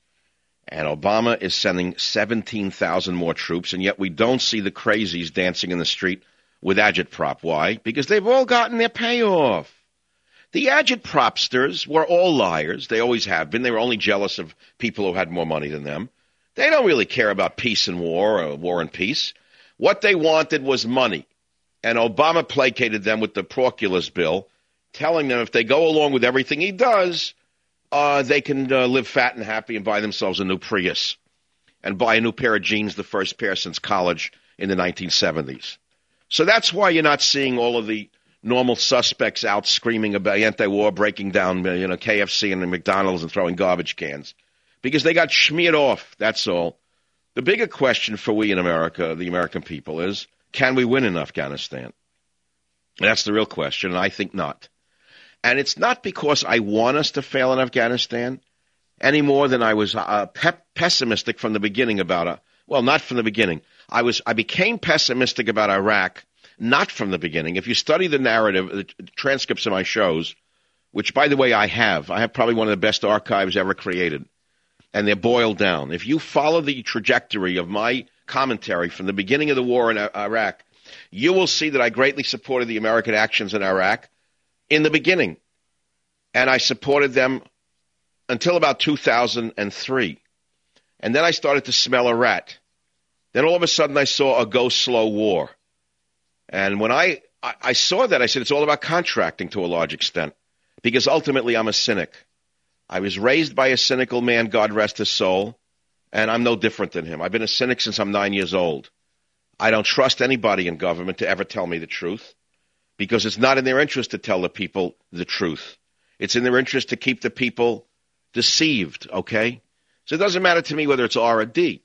And Obama is sending 17,000 more troops, and yet we don't see the crazies dancing in the street with agitprop. Why? Because they've all gotten their payoff. The agitpropsters were all liars. They always have been. They were only jealous of people who had more money than them. They don't really care about peace and war or war and peace. What they wanted was money. And Obama placated them with the Procula's bill, telling them if they go along with everything he does, they can live fat and happy and buy themselves a new Prius and buy a new pair of jeans, the first pair since college in the 1970s. So that's why you're not seeing all of the normal suspects out screaming about anti-war, breaking down KFC and the McDonald's and throwing garbage cans. Because they got smeared off, that's all. The bigger question for we in America, the American people, is can we win in Afghanistan? That's the real question, and I think not. And it's not because I want us to fail in Afghanistan any more than I was pessimistic from the beginning about well, not from the beginning. I became pessimistic about Iraq, not from the beginning. If you study the narrative, the transcripts of my shows, which, by the way, I have probably one of the best archives ever created, and they're boiled down. If you follow the trajectory of my commentary from the beginning of the war in Iraq, you will see that I greatly supported the American actions in Iraq in the beginning. And I supported them until about 2003. And then I started to smell a rat. Then all of a sudden I saw a go slow war. And when I saw that, I said it's all about contracting to a large extent, because ultimately I'm a cynic. I was raised by a cynical man, God rest his soul, and I'm no different than him. I've been a cynic since I'm 9 years old. I don't trust anybody in government to ever tell me the truth, because it's not in their interest to tell the people the truth. It's in their interest to keep the people deceived, okay? So it doesn't matter to me whether it's R or D.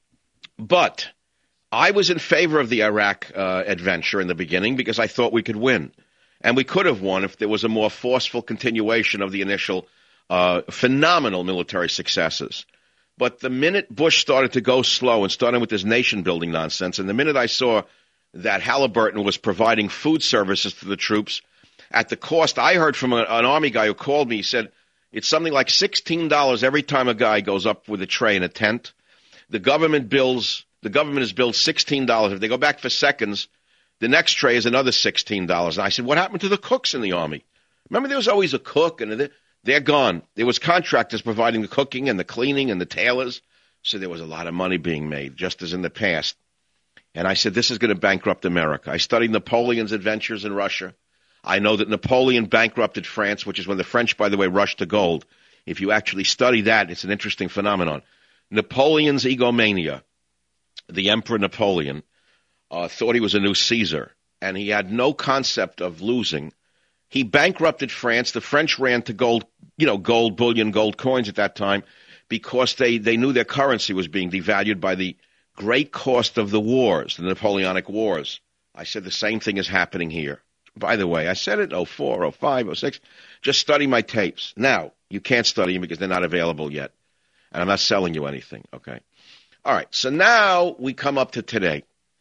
But I was in favor of the Iraq adventure in the beginning because I thought we could win. And we could have won if there was a more forceful continuation of the initial phenomenal military successes. But the minute Bush started to go slow and started with this nation-building nonsense, and the minute I saw that Halliburton was providing food services to the troops at the cost, I heard from an Army guy who called me, he said, it's something like $16 every time a guy goes up with a tray in a tent. The government has billed $16. If they go back for seconds, the next tray is another $16. And I said, what happened to the cooks in the Army? Remember, there was always a cook, and they're gone. There was contractors providing the cooking and the cleaning and the tailors. So there was a lot of money being made, just as in the past. And I said, this is going to bankrupt America. I studied Napoleon's adventures in Russia. I know that Napoleon bankrupted France, which is when the French, by the way, rushed to gold. If you actually study that, it's an interesting phenomenon. Napoleon's egomania, the Emperor Napoleon, thought he was a new Caesar, and he had no concept of losing. He bankrupted France. The French ran to gold bullion, gold coins at that time, because they knew their currency was being devalued by the great cost of the wars, the Napoleonic Wars. I said the same thing is happening here. By the way, I said it in 04, 05, 06. Just study my tapes. Now, you can't study them because they're not available yet. And I'm not selling you anything, okay? All right, so now we come up to today.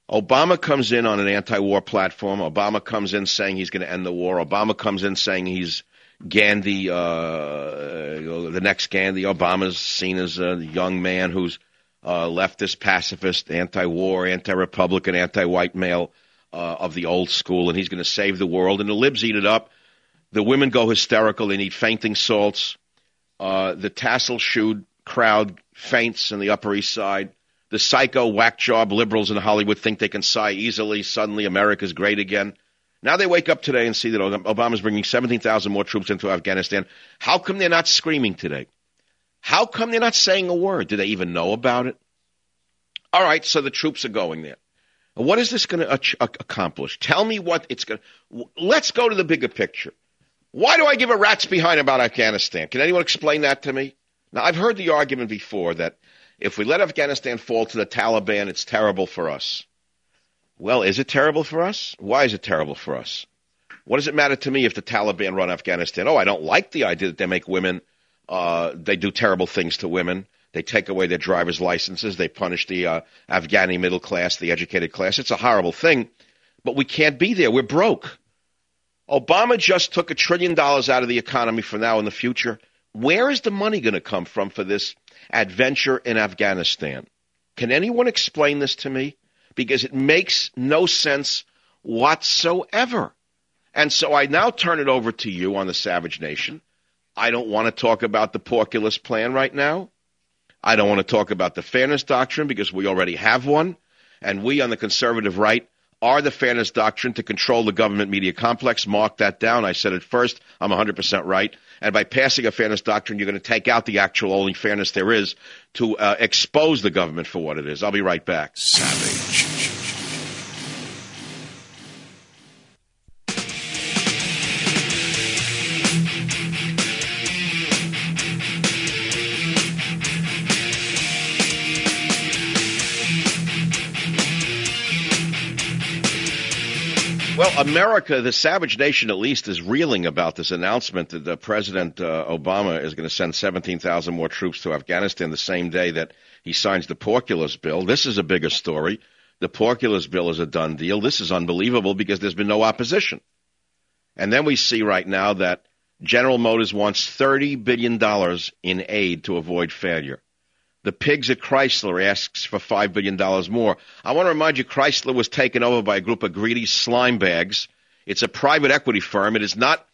Obama comes in on an anti-war platform. Obama comes in saying he's going to end the war. Obama comes in saying he's Gandhi, the next Gandhi. Obama's seen as a young man who's leftist, pacifist, anti-war, anti-Republican, anti-white male of the old school, and he's going to save the world. And the libs eat it up. The women go hysterical. They need fainting salts. The tassel-shoed crowd faints in the Upper East Side. The psycho whack-job liberals in Hollywood think they can sigh easily. Suddenly, America's great again. Now they wake up today and see that Obama's bringing 17,000 more troops into Afghanistan. How come they're not screaming today? How come they're not saying a word? Do they even know about it? All right, so the troops are going there. What is this going to accomplish? Tell me what it's going to... Let's go to the bigger picture. Why do I give a rat's behind about Afghanistan? Can anyone explain that to me? Now, I've heard the argument before that if we let Afghanistan fall to the Taliban, it's terrible for us. Well, is it terrible for us? Why is it terrible for us? What does it matter to me if the Taliban run Afghanistan? Oh, I don't like the idea that they make women, they do terrible things to women. They take away their driver's licenses. They punish the Afghani middle class, the educated class. It's a horrible thing, but we can't be there. We're broke. Obama just took $1 trillion out of the economy for now and the future. Where is the money going to come from for this adventure in Afghanistan? Can anyone explain this to me? Because it makes no sense whatsoever. And so I now turn it over to you on the Savage Nation. I don't want to talk about the Porculus plan right now. I don't want to talk about the fairness doctrine because we already have one. And we on the conservative right are the fairness doctrine to control the government media complex. Mark that down. I said it first. I'm 100% right. And by passing a fairness doctrine, you're going to take out the actual only fairness there is to expose the government for what it is. I'll be right back. Savage. Well, America, the Savage Nation at least, is reeling about this announcement that President Obama is going to send 17,000 more troops to Afghanistan the same day that he signs the Porculus bill. This is a bigger story. The Porculus bill is a done deal. This is unbelievable because there's been no opposition. And then we see right now that General Motors wants $30 billion in aid to avoid failure. The pigs at Chrysler asks for $5 billion more. I want to remind you, Chrysler was taken over by a group of greedy slime bags. It's a private equity firm. It is not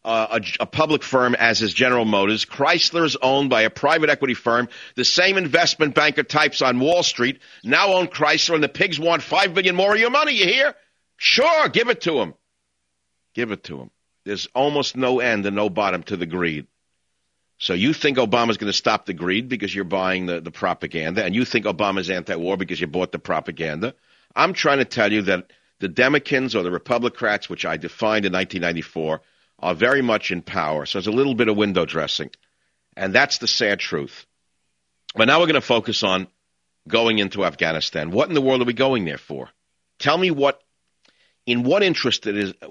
a public firm as is General Motors. Chrysler is owned by a private equity firm. The same investment banker types on Wall Street now own Chrysler, and the pigs want $5 billion more of your money. You hear? Sure, give it to them. Give it to them. There's almost no end and no bottom to the greed. So you think Obama's going to stop the greed because you're buying the propaganda, and you think Obama's anti-war because you bought the propaganda. I'm trying to tell you that the Democrats or the Republicrats, which I defined in 1994, are very much in power. So there's a little bit of window dressing, and that's the sad truth. But now we're going to focus on going into Afghanistan. What in the world are we going there for? Tell me what interest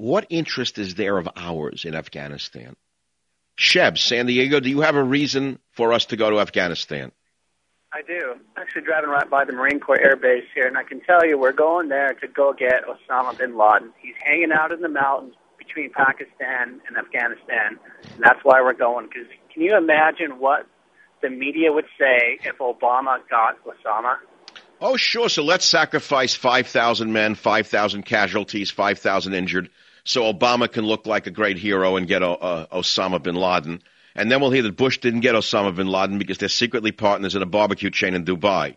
is there of ours in Afghanistan? Sheb, San Diego, do you have a reason for us to go to Afghanistan? I do. Actually driving right by the Marine Corps Air Base here, and I can tell you we're going there to go get Osama bin Laden. He's hanging out in the mountains between Pakistan and Afghanistan, and that's why we're going. Because can you imagine what the media would say if Obama got Osama? Oh, sure. So let's sacrifice 5,000 men, 5,000 casualties, 5,000 injured, so Obama can look like a great hero and get Osama bin Laden. And then we'll hear that Bush didn't get Osama bin Laden because they're secretly partners in a barbecue chain in Dubai.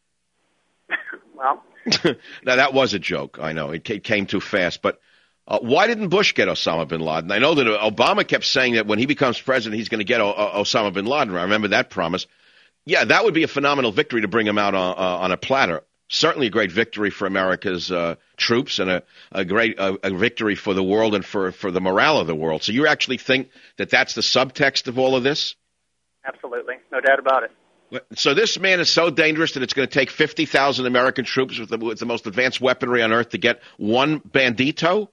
Well, now, that was a joke. I know. It came too fast. But why didn't Bush get Osama bin Laden? I know that Obama kept saying that when he becomes president, he's going to get Osama bin Laden. I remember that promise. Yeah, that would be a phenomenal victory to bring him out on a platter. Certainly a great victory for America's troops and a great victory for the world and for the morale of the world. So you actually think that that's the subtext of all of this? Absolutely. No doubt about it. So this man is so dangerous that it's going to take 50,000 American troops with the most advanced weaponry on earth to get one bandito?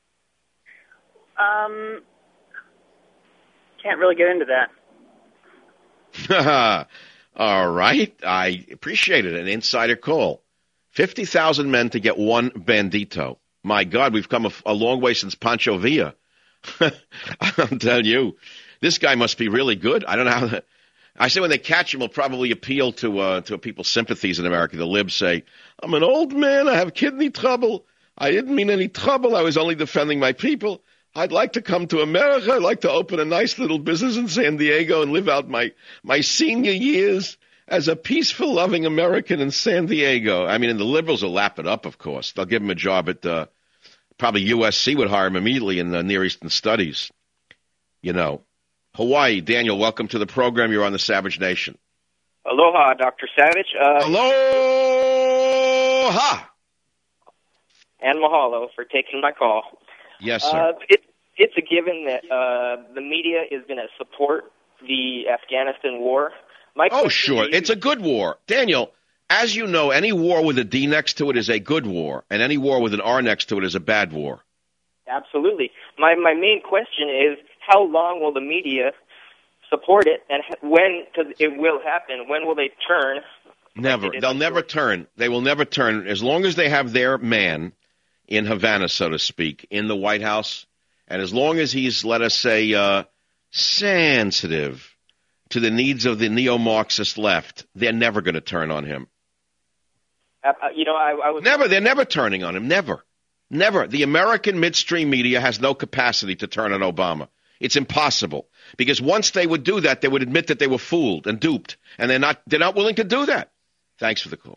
Can't really get into that. All right. I appreciate it. An insider call. 50,000 men to get one bandito. My God, we've come a long way since Pancho Villa. I'll tell you, this guy must be really good. I don't know how. I say when they catch him, he'll probably appeal to people's sympathies in America. The libs say, I'm an old man. I have kidney trouble. I didn't mean any trouble. I was only defending my people. I'd like to come to America. I'd like to open a nice little business in San Diego and live out my senior years as a peaceful, loving American in San Diego. I mean, and the liberals will lap it up, of course. They'll give him a job at probably USC would hire him immediately in the Near Eastern Studies. You know. Hawaii, Daniel, welcome to the program. You're on the Savage Nation. Aloha, Dr. Savage. Aloha! And mahalo for taking my call. Yes, sir. It's a given that the media is going to support the Afghanistan war. Sure. It's a good war. Daniel, as you know, any war with a D next to it is a good war, and any war with an R next to it is a bad war. Absolutely. My main question is, how long will the media support it, and when, because it will happen, when will they turn? Never. They'll never turn. They will never turn. As long as they have their man in Havana, so to speak, in the White House, and as long as he's, let us say, sensitive to the needs of the neo-Marxist left, they're never going to turn on him. I was... Never. They're never turning on him. Never. Never. The American midstream media has no capacity to turn on Obama. It's impossible. Because once they would do that, they would admit that they were fooled and duped. And they're not willing to do that. Thanks for the call.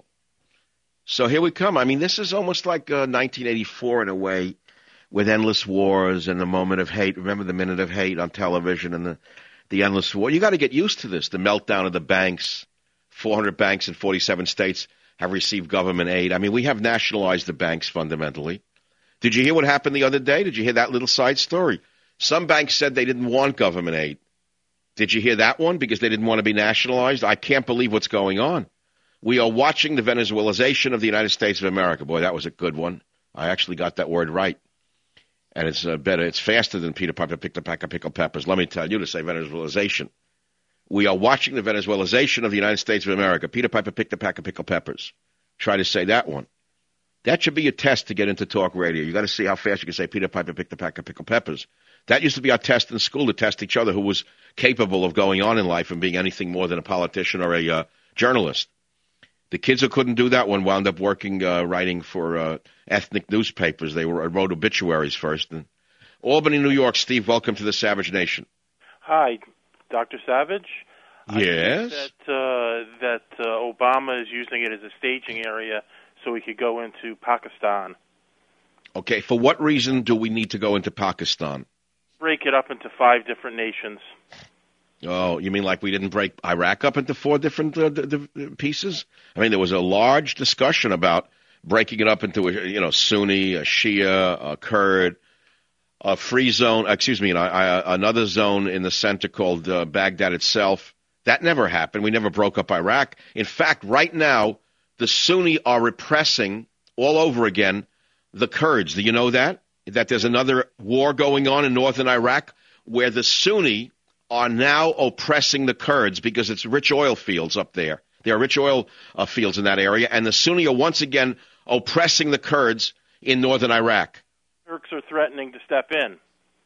So here we come. I mean, this is almost like 1984 in a way, with endless wars and the moment of hate. Remember the minute of hate on television and the endless war? You got to get used to this. The meltdown of the banks. 400 banks in 47 states have received government aid. I mean, we have nationalized the banks fundamentally. Did you hear what happened the other day? Did you hear that little side story? Some banks said they didn't want government aid. Did you hear that one? Because they didn't want to be nationalized? I can't believe what's going on. We are watching the Venezuelization of the United States of America. Boy, that was a good one. I actually got that word right. And it's better. It's faster than Peter Piper picked a pack of pickled peppers. Let me tell you to say Venezuelization. We are watching the Venezuelization of the United States of America. Peter Piper picked a pack of pickled peppers. Try to say that one. That should be a test to get into talk radio. You got to see how fast you can say Peter Piper picked a pack of pickled peppers. That used to be our test in school, to test each other who was capable of going on in life and being anything more than a politician or a journalist. The kids who couldn't do that one wound up working, writing for ethnic newspapers. They wrote obituaries first. And Albany, New York. Steve, welcome to the Savage Nation. Hi, Dr. Savage. Yes. I think that Obama is using it as a staging area so he could go into Pakistan. Okay, for what reason do we need to go into Pakistan? Break it up into 5 different nations. Oh, you mean like we didn't break Iraq up into 4 different pieces? I mean, there was a large discussion about breaking it up into, Sunni, a Shia, a Kurd, a free zone, another zone in the center called Baghdad itself. That never happened. We never broke up Iraq. In fact, right now, the Sunni are repressing all over again the Kurds. Do you know that? That there's another war going on in northern Iraq where the Sunni are now oppressing the Kurds because it's rich oil fields up there. There are rich oil fields in that area, and the Sunni are once again oppressing the Kurds in northern Iraq. Turks are threatening to step in.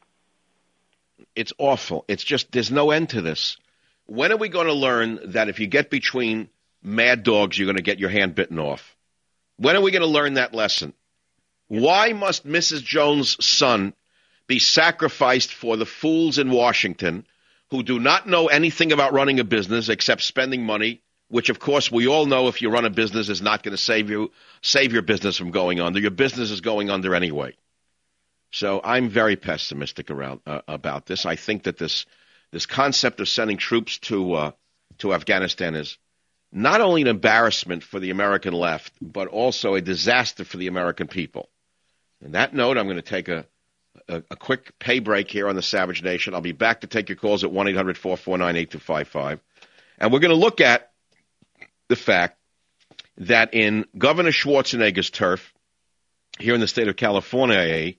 It's awful. It's just, there's no end to this. When are we going to learn that if you get between mad dogs, you're going to get your hand bitten off? When are we going to learn that lesson? Why must Mrs. Jones' son be sacrificed for the fools in Washington who do not know anything about running a business except spending money, which, of course, we all know if you run a business is not going to save your business from going under. Your business is going under anyway. So I'm very pessimistic about this. I think that this concept of sending troops to Afghanistan is not only an embarrassment for the American left, but also a disaster for the American people. On that note, I'm going to take a quick pay break here on the Savage Nation. I'll be back to take your calls at 1-800-449-8255. And we're going to look at the fact that in Governor Schwarzenegger's turf here in the state of California,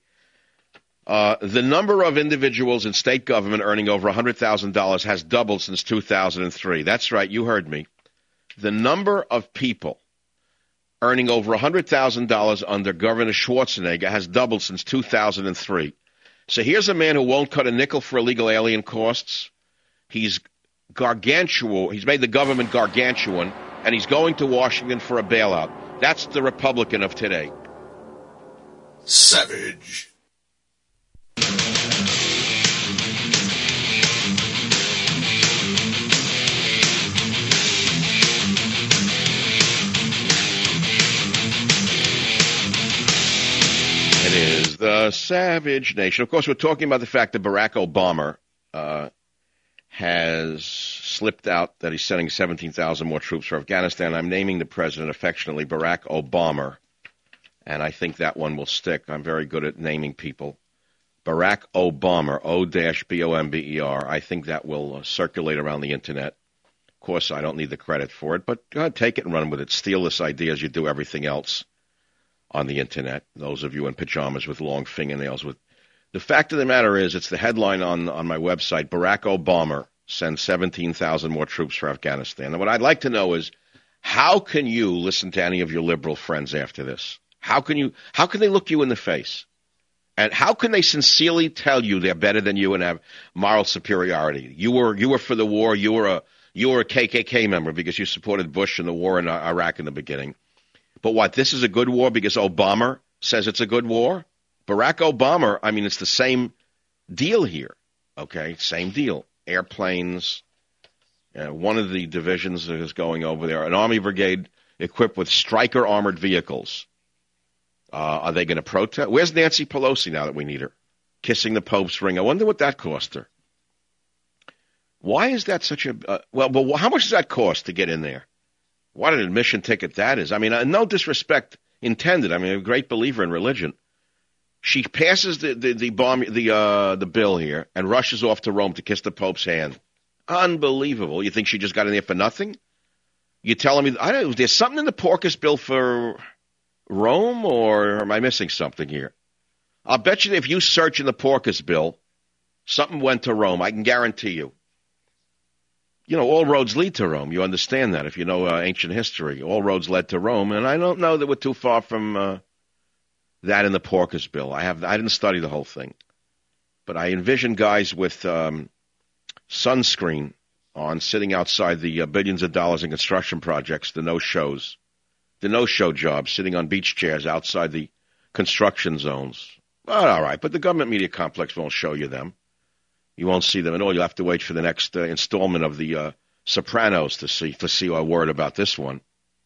the number of individuals in state government earning over $100,000 has doubled since 2003. That's right, you heard me. The number of people earning over $100,000 under Governor Schwarzenegger, has doubled since 2003. So here's a man who won't cut a nickel for illegal alien costs. He's gargantuan. He's made the government gargantuan, and he's going to Washington for a bailout. That's the Republican of today. Savage. It is the Savage Nation. Of course, we're talking about the fact that Barack Obama has slipped out that he's sending 17,000 more troops for Afghanistan. I'm naming the president affectionately Barack Obama, and I think that one will stick. I'm very good at naming people. Barack Obama, O-B-O-M-B-E-R. I think that will circulate around the Internet. Of course, I don't need the credit for it, but take it and run with it. Steal this idea as you do everything else on the Internet. Those of you in pajamas with long fingernails. The fact of the matter is, it's the headline on my website, Barack Obama sends 17,000 more troops for Afghanistan. And what I'd like to know is, how can you listen to any of your liberal friends after this? How can they look you in the face? And how can they sincerely tell you they're better than you and have moral superiority? You were for the war. You were a KKK member because you supported Bush in the war in Iraq in the beginning. But what, this is a good war because Obama says it's a good war? Barack Obama, I mean, it's the same deal here, okay? Same deal. Airplanes, one of the divisions that is going over there, an Army brigade equipped with Stryker armored vehicles. Are they going to protest? Where's Nancy Pelosi now that we need her? Kissing the Pope's ring. I wonder what that cost her. Why is that such a... well, how much does that cost to get in there? What an admission ticket that is. I mean, no disrespect intended. I mean, I'm a great believer in religion. She passes the bill here and rushes off to Rome to kiss the Pope's hand. Unbelievable. You think she just got in there for nothing? You're telling me, I don't know, there's something in the Porcus bill for Rome, or am I missing something here? I'll bet you if you search in the Porcus bill, something went to Rome. I can guarantee you. You know, all roads lead to Rome. You understand that if you know ancient history. All roads led to Rome, and I don't know that we're too far from that in the Porcus bill. I didn't study the whole thing, but I envision guys with sunscreen on sitting outside the billions of dollars in construction projects, the no-show jobs, sitting on beach chairs outside the construction zones. Well, all right, but the government media complex won't show you them. You won't see them at all. You'll have to wait for the next installment of the Sopranos to see a word about this one.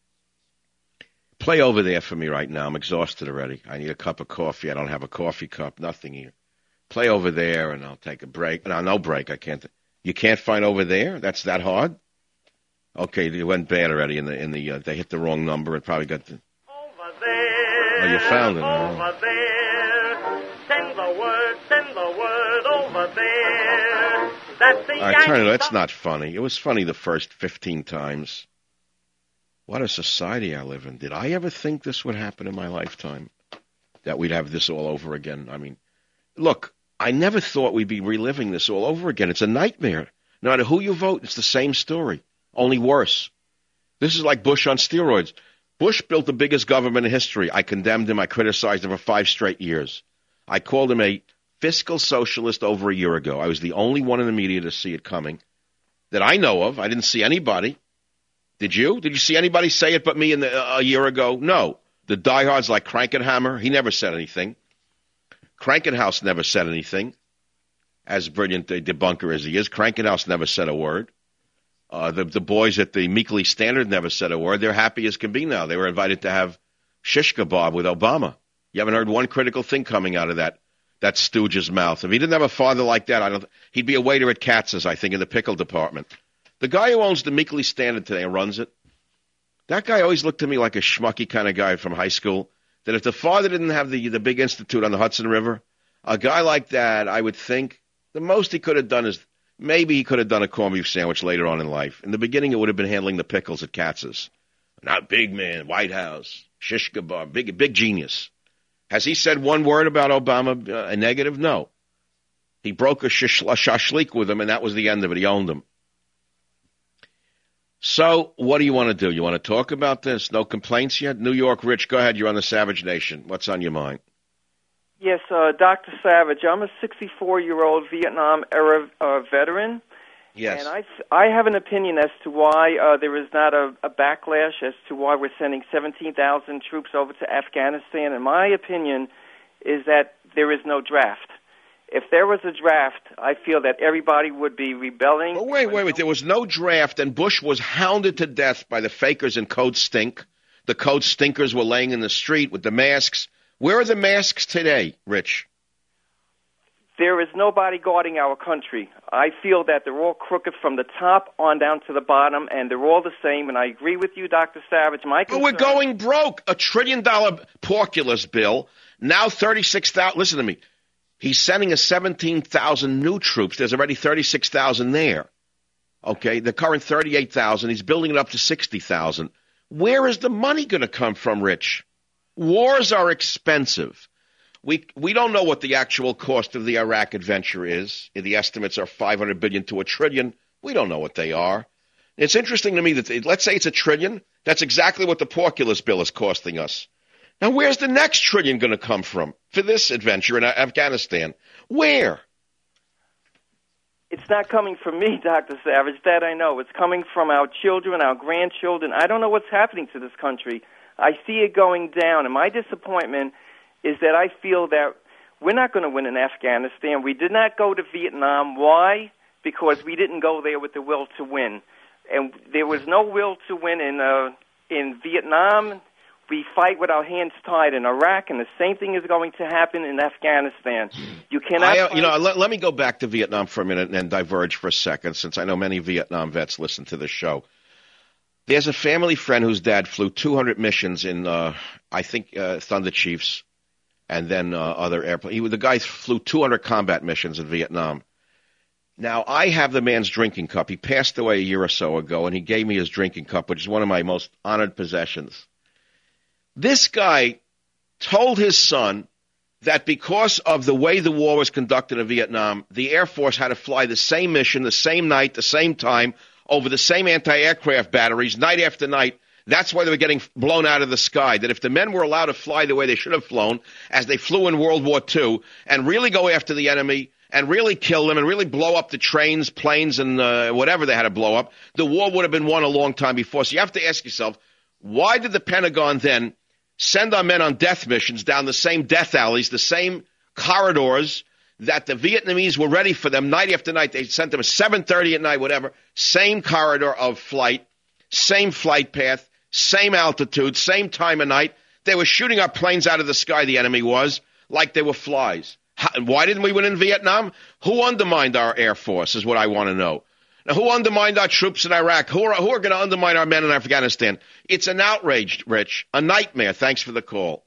Play over there for me right now. I'm exhausted already. I need a cup of coffee. I don't have a coffee cup. Nothing here. Play over there, and I'll take a break. No break. I can't. You can't find over there? That's that hard? Okay, it went bad already. They hit the wrong number and probably got the. Over there. Oh, you found it. Over there. Send the word over there. That's the I tell you, that's not funny. It was funny the first 15 times. What a society I live in. Did I ever think this would happen in my lifetime? That we'd have this all over again? I mean, look, I never thought we'd be reliving this all over again. It's a nightmare. No matter who you vote, it's the same story, only worse. This is like Bush on steroids. Bush built the biggest government in history. I condemned him. I criticized him for 5 straight years. I called him a fiscal socialist over a year ago. I was the only one in the media to see it coming that I know of. I didn't see anybody. Did you? Did you see anybody say it but me a year ago? No. The diehards like Krankenhammer, he never said anything. Krankenhaus never said anything. As brilliant a debunker as he is, Krankenhaus never said a word. The boys at the Meekly Standard never said a word. They're happy as can be now. They were invited to have shish kebab with Obama. You haven't heard one critical thing coming out of that stooge's mouth. If he didn't have a father like that, he'd be a waiter at Katz's, I think, in the pickle department. The guy who owns the Meekly Standard today and runs it, that guy always looked to me like a schmucky kind of guy from high school, that if the father didn't have the big institute on the Hudson River, a guy like that, I would think, the most he could have done is maybe he could have done a corned beef sandwich later on in life. In the beginning, it would have been handling the pickles at Katz's. Not big man, White House, shish kebab, big genius. Has he said one word about Obama, a negative? No. He broke a shashlik with him, and that was the end of it. He owned him. So what do you want to do? You want to talk about this? No complaints yet? New York, Rich, go ahead. You're on the Savage Nation. What's on your mind? Yes, Dr. Savage, I'm a 64-year-old Vietnam-era veteran. Yes. And I have an opinion as to why there is not a backlash as to why we're sending 17,000 troops over to Afghanistan. And my opinion is that there is no draft. If there was a draft, I feel that everybody would be rebelling. Oh, wait. There was no draft, and Bush was hounded to death by the fakers in Code Stink. The Code Stinkers were laying in the street with the masks. Where are the masks today, Rich? There is nobody guarding our country. I feel that they're all crooked from the top on down to the bottom, and they're all the same. And I agree with you, Dr. Savage. But we're going broke. $1 trillion porculus bill, now 36,000. Listen to me. He's sending us 17,000 new troops. There's already 36,000 there. Okay, the current 38,000. He's building it up to 60,000. Where is the money going to come from, Rich? Wars are expensive. We don't know what the actual cost of the Iraq adventure is. The estimates are $500 billion to $1 trillion. We don't know what they are. It's interesting to me that, let's say it's $1 trillion. That's exactly what the porculus bill is costing us. Now, where's the next trillion going to come from for this adventure in Afghanistan? Where? It's not coming from me, Dr. Savage. That I know. It's coming from our children, our grandchildren. I don't know what's happening to this country. I see it going down, and my disappointment is that I feel that we're not going to win in Afghanistan. We did not go to Vietnam. Why? Because we didn't go there with the will to win. And there was no will to win in Vietnam. We fight with our hands tied in Iraq, and the same thing is going to happen in Afghanistan. You cannot. Let me go back to Vietnam for a minute and diverge for a second, since I know many Vietnam vets listen to the show. There's a family friend whose dad flew 200 missions in, I think, Thunder Chiefs, and then other airplanes. The guy flew 200 combat missions in Vietnam. Now, I have the man's drinking cup. He passed away a year or so ago, and he gave me his drinking cup, which is one of my most honored possessions. This guy told his son that because of the way the war was conducted in Vietnam, the Air Force had to fly the same mission, the same night, the same time, over the same anti-aircraft batteries, night after night. That's why they were getting blown out of the sky, that if the men were allowed to fly the way they should have flown, as they flew in World War II, and really go after the enemy, and really kill them, and really blow up the trains, planes, and whatever they had to blow up, the war would have been won a long time before. So you have to ask yourself, why did the Pentagon then send our men on death missions down the same death alleys, the same corridors that the Vietnamese were ready for them night after night? They sent them at 7:30 at night, whatever, same corridor of flight, same flight path, same altitude, same time of night. They were shooting our planes out of the sky, the enemy was, like they were flies. Why didn't we win in Vietnam? Who undermined our Air Force is what I want to know. Now, who undermined our troops in Iraq? Who are going to undermine our men in Afghanistan? It's an outrage, Rich, a nightmare. Thanks for the call.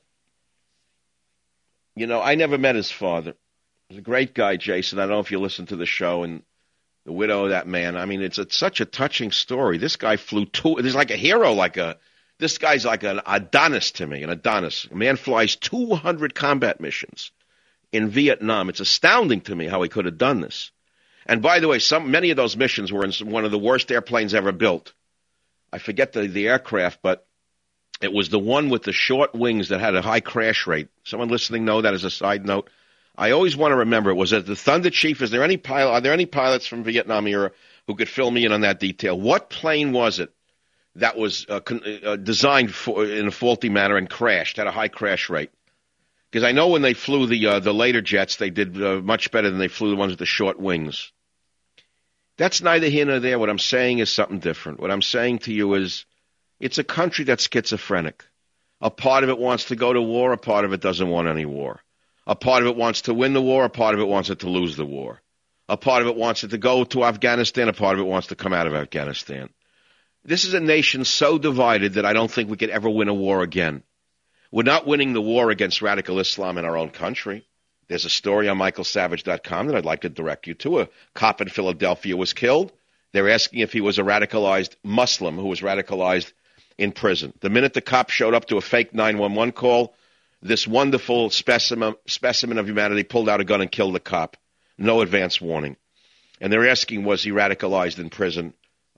You know, I never met his father. He was a great guy, Jason. I don't know if you listen to the show, and the widow of that man. I mean, it's such a touching story. This guy flew there's like a hero, this guy's like an Adonis to me, an Adonis. A man flies 200 combat missions in Vietnam. It's astounding to me how he could have done this. And by the way, many of those missions were in one of the worst airplanes ever built. I forget the aircraft, but it was the one with the short wings that had a high crash rate. Someone listening know that as a side note. I always want to remember, was it the Thunder Chief? Are there any pilots from Vietnam era who could fill me in on that detail? What plane was it that was designed in a faulty manner and crashed, had a high crash rate? Because I know when they flew the later jets, they did much better than they flew the ones with the short wings. That's neither here nor there. What I'm saying is something different. What I'm saying to you is it's a country that's schizophrenic. A part of it wants to go to war, a part of it doesn't want any war. A part of it wants to win the war, a part of it wants it to lose the war. A part of it wants it to go to Afghanistan, a part of it wants to come out of Afghanistan. This is a nation so divided that I don't think we could ever win a war again. We're not winning the war against radical Islam in our own country. There's a story on michaelsavage.com that I'd like to direct you to. A cop in Philadelphia was killed. They're asking if he was a radicalized Muslim who was radicalized in prison. The minute the cop showed up to a fake 911 call, this wonderful specimen of humanity pulled out a gun and killed the cop. No advance warning. And they're asking, was he radicalized in prison?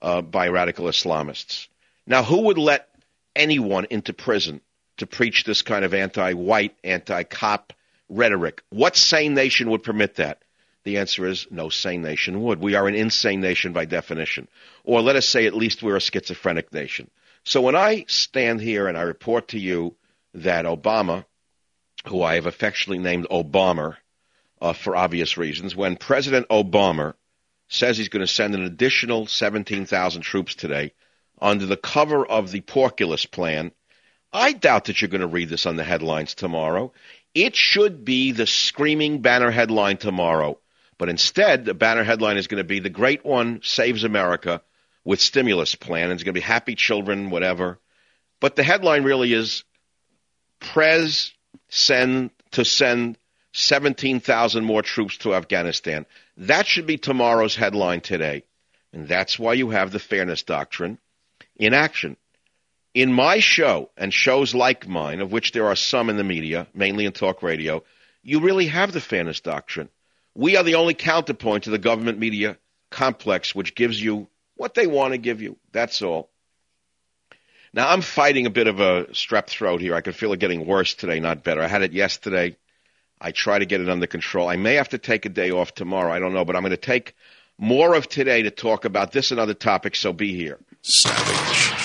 by radical Islamists. Now, who would let anyone into prison to preach this kind of anti-white, anti-cop rhetoric? What sane nation would permit that? The answer is no sane nation would. We are an insane nation by definition. Or let us say at least we're a schizophrenic nation. So when I stand here and I report to you that Obama, who I have affectionately named Obama for obvious reasons, when President Obama says he's going to send an additional 17,000 troops today under the cover of the Porculus plan, I doubt that you're going to read this on the headlines tomorrow. It should be the screaming banner headline tomorrow. But instead, the banner headline is going to be the Great One Saves America with stimulus plan. And it's going to be happy children, whatever. But the headline really is Prez send 17,000 more troops to Afghanistan. That should be tomorrow's headline today. And that's why you have the fairness doctrine in action. In my show and shows like mine, of which there are some in the media, mainly in talk radio, you really have the fairness doctrine. We are the only counterpoint to the government media complex, which gives you what they want to give you. That's all. Now, I'm fighting a bit of a strep throat here. I can feel it getting worse today, not better. I had it yesterday. I try to get it under control. I may have to take a day off tomorrow. I don't know, but I'm going to take more of today to talk about this and other topics, so be here. Savage.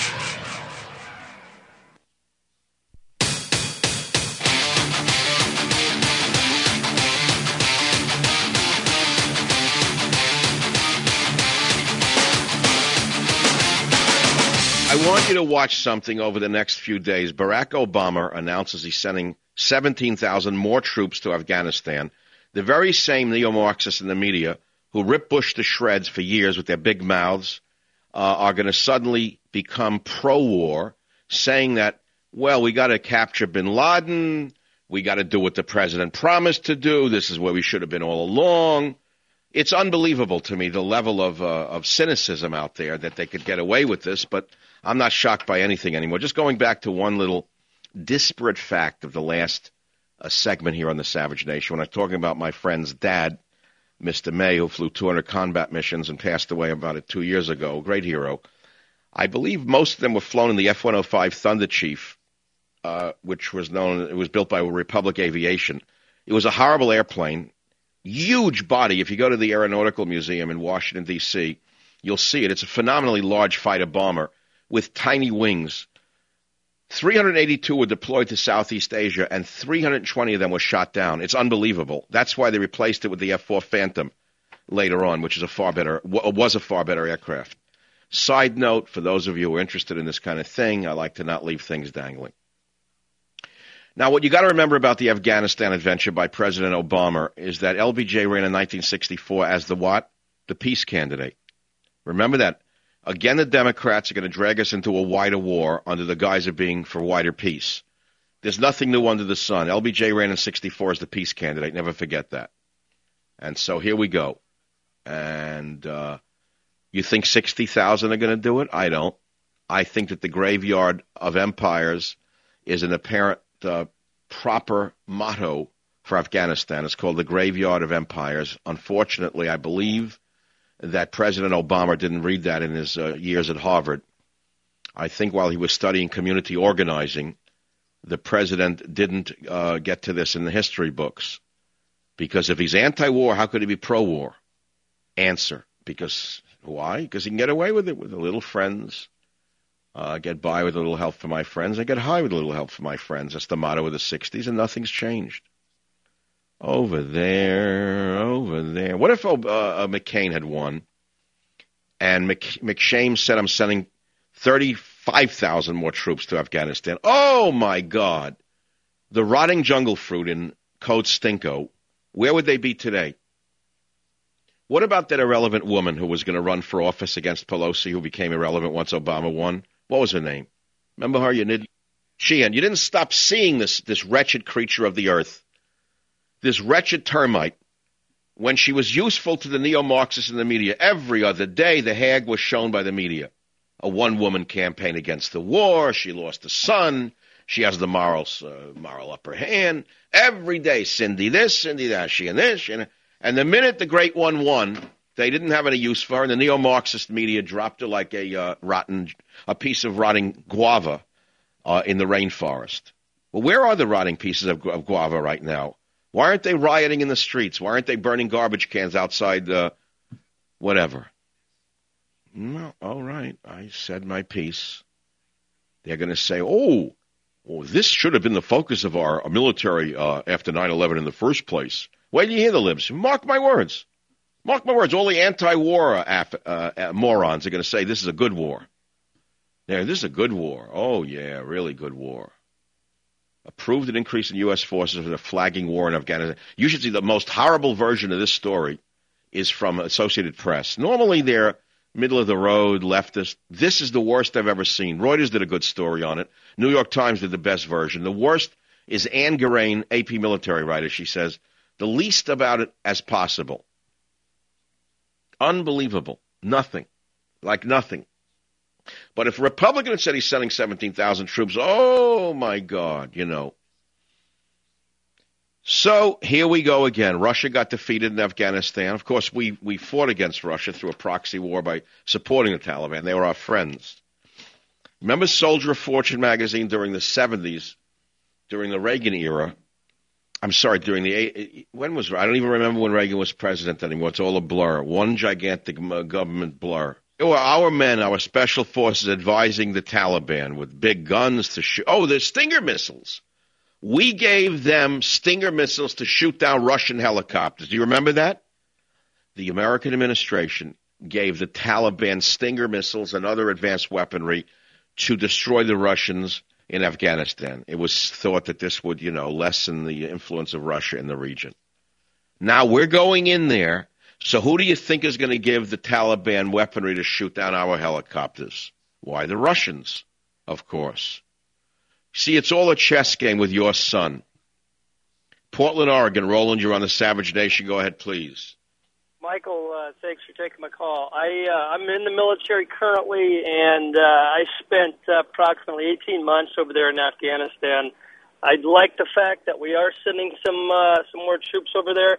I want you to watch something over the next few days. Barack Obama announces he's sending 17,000 more troops to Afghanistan. The very same neo-Marxists in the media who ripped Bush to shreds for years with their big mouths are going to suddenly become pro-war, saying that, well, we got to capture bin Laden, we got to do what the president promised to do, this is where we should have been all along. It's unbelievable to me, the level of cynicism out there that they could get away with this, but I'm not shocked by anything anymore. Just going back to one little disparate fact of the last segment here on the Savage Nation, when I'm talking about my friend's dad, Mr. May, who flew 200 combat missions and passed away about 2 years ago, great hero. I believe most of them were flown in the F-105 Thunder Chief, which was it was built by Republic Aviation. It was a horrible airplane, huge body. If you go to the Aeronautical Museum in Washington, D.C., you'll see it. It's a phenomenally large fighter bomber with tiny wings. 382 were deployed to Southeast Asia, and 320 of them were shot down. It's unbelievable. That's why they replaced it with the F-4 Phantom later on, which is was a far better aircraft. Side note, for those of you who are interested in this kind of thing, I like to not leave things dangling. Now, what you got to remember about the Afghanistan adventure by President Obama is that LBJ ran in 1964 as the what? The peace candidate. Remember that. Again, the Democrats are going to drag us into a wider war under the guise of being for wider peace. There's nothing new under the sun. LBJ ran in 64 as the peace candidate. Never forget that. And so here we go. And you think 60,000 are going to do it? I don't. I think that the graveyard of empires is an apparent proper motto for Afghanistan. It's called the graveyard of empires. Unfortunately, I believe that President Obama didn't read that in his years at Harvard. I think while he was studying community organizing, the president didn't get to this in the history books. Because if he's anti-war, how could he be pro-war? Answer. Because why? Because he can get away with it with the little friends. Get by with a little help from my friends. I get high with a little help from my friends. That's the motto of the 60s, and nothing's changed. Over there. What if McCain had won, and McShane said, I'm sending 35,000 more troops to Afghanistan? Oh, my God. The rotting jungle fruit in Code Stinko, where would they be today? What about that irrelevant woman who was going to run for office against Pelosi, who became irrelevant once Obama won? What was her name? Remember her? Sheehan. You didn't stop seeing this wretched creature of the earth. This wretched termite, when she was useful to the neo-Marxists in the media, every other day the hag was shown by the media. A one-woman campaign against the war, she lost a son, she has the moral upper hand. Every day, Cindy this, Cindy that, she and this. And the minute the great one won, They didn't have any use for her, and the neo-Marxist media dropped her like a piece of rotting guava in the rainforest. Well, where are the rotting pieces of guava right now? Why aren't they rioting in the streets? Why aren't they burning garbage cans outside whatever? No, all right, I said my piece. They're going to say, oh, this should have been the focus of our military after 9/11 in the first place. Wait till you hear the libs. Mark my words. Mark my words. All the anti-war morons are going to say this is a good war. Yeah, this is a good war. Oh, yeah, really good war. Approved an increase in U.S. forces for the flagging war in Afghanistan. You should see the most horrible version of this story is from Associated Press. Normally they're middle-of-the-road, leftist. This is the worst I've ever seen. Reuters did a good story on it. New York Times did the best version. The worst is Anne Gerain, AP military writer. She says, the least about it as possible. Unbelievable. Nothing. Like nothing. But if a Republican had said he's sending 17,000 troops, oh, my God, you know. So here we go again. Russia got defeated in Afghanistan. Of course, we fought against Russia through a proxy war by supporting the Taliban. They were our friends. Remember Soldier of Fortune magazine during the 70s, during the Reagan era? I'm sorry, during the when was I don't even remember when Reagan was president anymore. It's all a blur. One gigantic government blur. It were our men, our special forces, advising the Taliban with big guns to shoot. Oh, there's Stinger missiles. We gave them Stinger missiles to shoot down Russian helicopters. Do you remember that? The American administration gave the Taliban Stinger missiles and other advanced weaponry to destroy the Russians in Afghanistan. It was thought that this would, lessen the influence of Russia in the region. Now we're going in there. So who do you think is going to give the Taliban weaponry to shoot down our helicopters? Why, the Russians, of course. See, it's all a chess game with your son. Portland, Oregon. Roland, you're on the Savage Nation. Go ahead, please. Michael, thanks for taking my call. I'm in the military currently, and I spent approximately 18 months over there in Afghanistan. I like the fact that we are sending some more troops over there.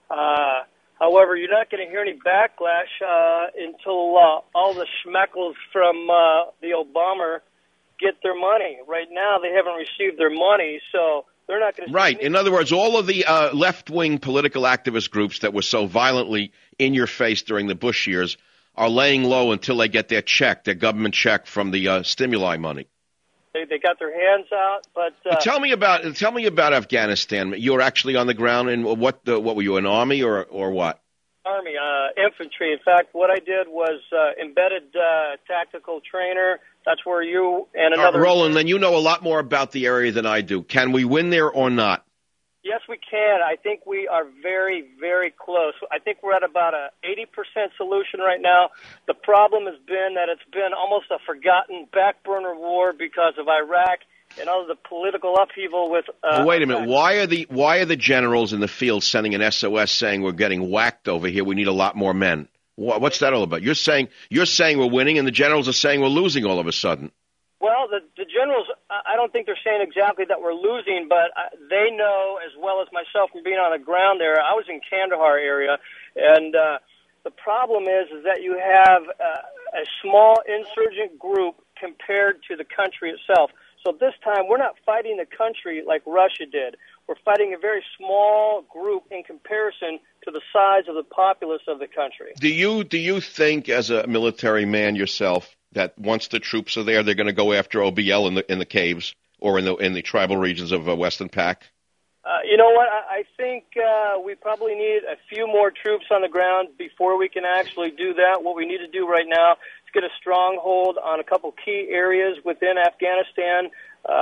However, you're not going to hear any backlash until all the schmeckles from the Obama get their money. Right now, they haven't received their money, so they're not going to. Right. In other words, all of the left-wing political activist groups that were so violently in your face during the Bush years are laying low until they get their check, their government check from the stimuli money. They got their hands out, but tell me about Afghanistan. You were actually on the ground, and what were you, an army or what? Army, infantry. In fact, what I did was embedded tactical trainer. That's where you and another. Roland, then you know a lot more about the area than I do. Can we win there or not? Yes, we can. I think we are very, very close. I think we're at about a 80% solution right now. The problem has been that it's been almost a forgotten back burner war because of Iraq and all of the political upheaval with. Wait a minute. Why are the generals in the field sending an SOS saying we're getting whacked over here? We need a lot more men. What's that all about? You're saying we're winning, and the generals are saying we're losing all of a sudden. Well, the generals, I don't think they're saying exactly that we're losing, but they know as well as myself from being on the ground there. I was in Kandahar area, and the problem is that you have a small insurgent group compared to the country itself. So this time, we're not fighting the country like Russia did. We're fighting a very small group in comparison to the size of the populace of the country. Do you think, as a military man yourself, that once the troops are there, they're going to go after OBL in the caves or in the tribal regions of Western Pac? You know what? I think we probably need a few more troops on the ground before we can actually do that. What we need to do right now is get a stronghold on a couple key areas within Afghanistan,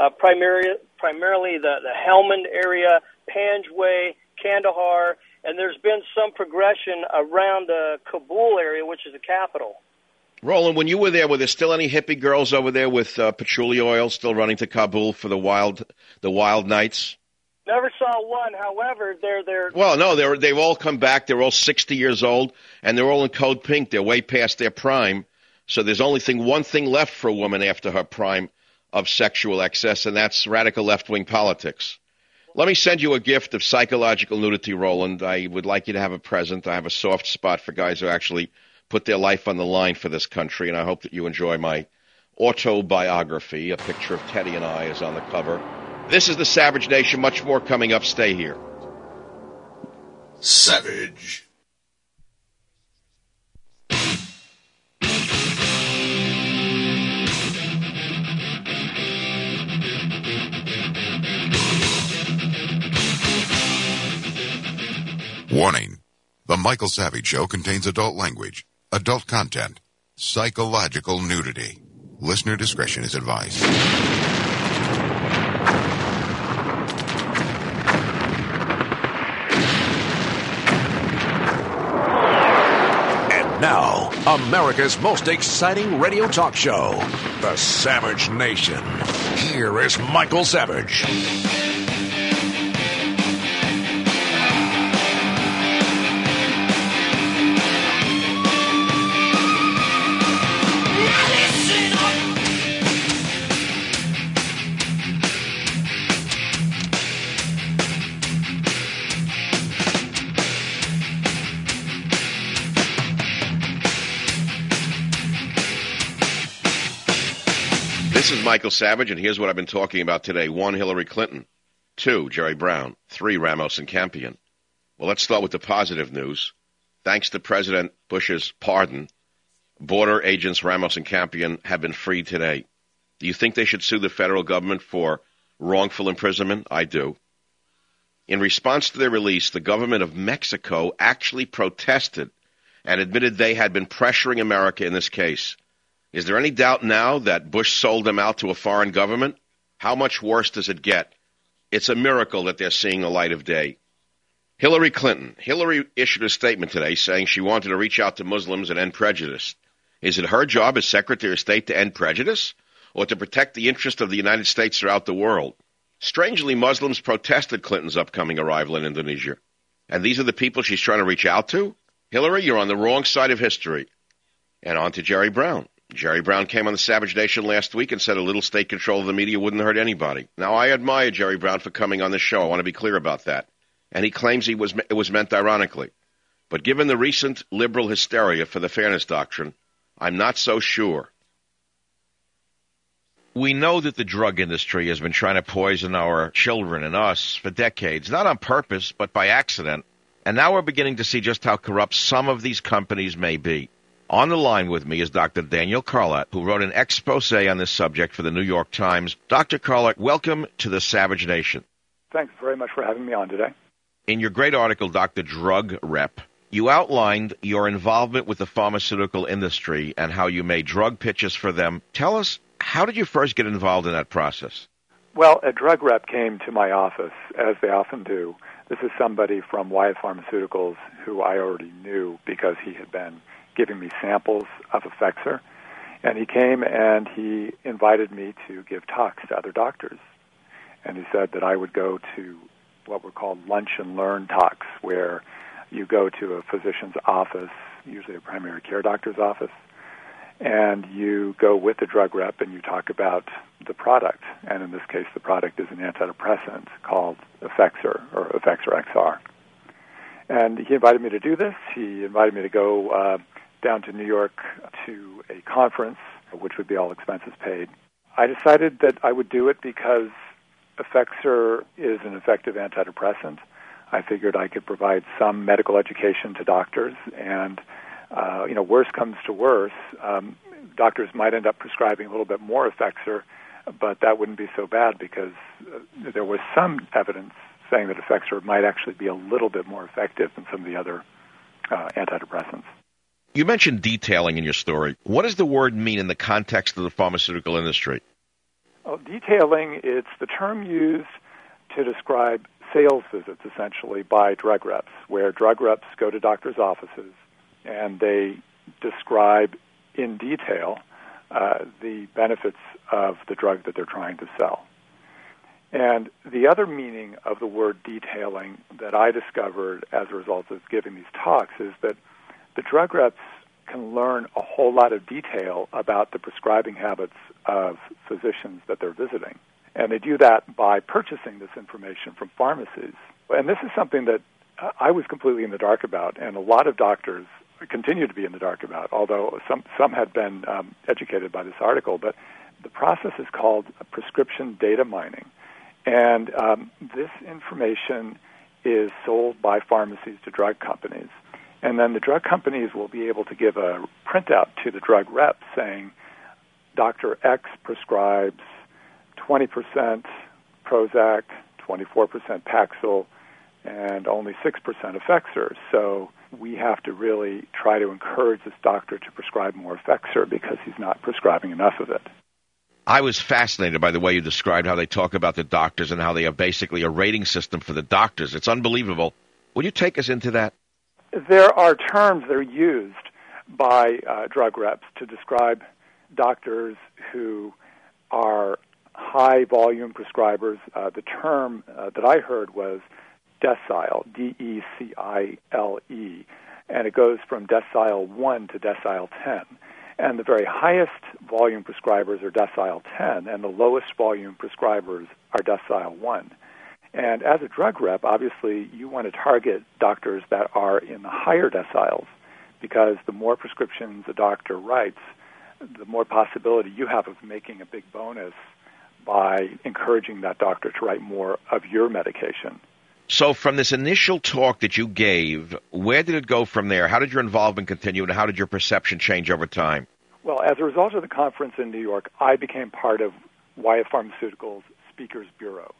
primarily the Helmand area, Panjway, Kandahar, and there's been some progression around the Kabul area, which is the capital. Roland, when you were there still any hippie girls over there with patchouli oil still running to Kabul for the wild nights? Never saw one. However, they're well, no, they've all come back. They're all 60 years old, and they're all in code pink. They're way past their prime. So there's only one thing left for a woman after her prime of sexual excess, and that's radical left-wing politics. Let me send you a gift of psychological nudity, Roland. I would like you to have a present. I have a soft spot for guys who actually put their life on the line for this country, and I hope that you enjoy my autobiography. A picture of Teddy and I is on the cover. This is the Savage Nation. Much more coming up. Stay here. Savage. Warning. The Michael Savage Show contains adult language, adult content, psychological nudity. Listener discretion is advised. And now, America's most exciting radio talk show, The Savage Nation. Here is Michael Savage. This is Michael Savage, and here's what I've been talking about today. 1, Hillary Clinton. 2, Jerry Brown. 3, Ramos and Campion. Well, let's start with the positive news. Thanks to President Bush's pardon, border agents Ramos and Campion have been freed today. Do you think they should sue the federal government for wrongful imprisonment? I do. In response to their release, the government of Mexico actually protested and admitted they had been pressuring America in this case. Is there any doubt now that Bush sold them out to a foreign government? How much worse does it get? It's a miracle that they're seeing the light of day. Hillary Clinton. Hillary issued a statement today saying she wanted to reach out to Muslims and end prejudice. Is it her job as Secretary of State to end prejudice or to protect the interest of the United States throughout the world? Strangely, Muslims protested Clinton's upcoming arrival in Indonesia. And these are the people she's trying to reach out to? Hillary, you're on the wrong side of history. And on to Jerry Brown. Jerry Brown came on the Savage Nation last week and said a little state control of the media wouldn't hurt anybody. Now, I admire Jerry Brown for coming on the show. I want to be clear about that. And he claims it was meant ironically. But given the recent liberal hysteria for the fairness doctrine, I'm not so sure. We know that the drug industry has been trying to poison our children and us for decades, not on purpose, but by accident. And now we're beginning to see just how corrupt some of these companies may be. On the line with me is Dr. Daniel Carlett, who wrote an expose on this subject for the New York Times. Dr. Carlett, welcome to the Savage Nation. Thanks very much for having me on today. In your great article, Dr. Drug Rep, you outlined your involvement with the pharmaceutical industry and how you made drug pitches for them. Tell us, how did you first get involved in that process? Well, a drug rep came to my office, as they often do. This is somebody from Wyeth Pharmaceuticals who I already knew because he had been giving me samples of Effexor. And he came and he invited me to give talks to other doctors. And he said that I would go to what were called lunch and learn talks, where you go to a physician's office, usually a primary care doctor's office, and you go with the drug rep and you talk about the product. And in this case, the product is an antidepressant called Effexor, or Effexor XR. And he invited me to do this. He invited me to go down to New York to a conference, which would be all expenses paid. I decided that I would do it because Effexor is an effective antidepressant. I figured I could provide some medical education to doctors, and worse comes to worse, doctors might end up prescribing a little bit more Effexor, but that wouldn't be so bad because there was some evidence saying that Effexor might actually be a little bit more effective than some of the other antidepressants. You mentioned detailing in your story. What does the word mean in the context of the pharmaceutical industry? Well, detailing, it's the term used to describe sales visits, essentially, by drug reps, where drug reps go to doctors' offices and they describe in detail the benefits of the drug that they're trying to sell. And the other meaning of the word detailing that I discovered as a result of giving these talks is that the drug reps can learn a whole lot of detail about the prescribing habits of physicians that they're visiting. And they do that by purchasing this information from pharmacies. And this is something that I was completely in the dark about, and a lot of doctors continue to be in the dark about, although some had been educated by this article. But the process is called prescription data mining. And this information is sold by pharmacies to drug companies. And then the drug companies will be able to give a printout to the drug rep saying, Dr. X prescribes 20% Prozac, 24% Paxil, and only 6% Effexor. So we have to really try to encourage this doctor to prescribe more Effexor because he's not prescribing enough of it. I was fascinated by the way you described how they talk about the doctors and how they have basically a rating system for the doctors. It's unbelievable. Will you take us into that? There are terms that are used by drug reps to describe doctors who are high-volume prescribers. The term that I heard was decile, D-E-C-I-L-E, and it goes from decile 1 to decile 10. And the very highest volume prescribers are decile 10, and the lowest volume prescribers are decile 1. And as a drug rep, obviously, you want to target doctors that are in the higher deciles, because the more prescriptions a doctor writes, the more possibility you have of making a big bonus by encouraging that doctor to write more of your medication. So from this initial talk that you gave, where did it go from there? How did your involvement continue, and how did your perception change over time? Well, as a result of the conference in New York, I became part of Wyeth Pharmaceuticals' Speakers Bureau.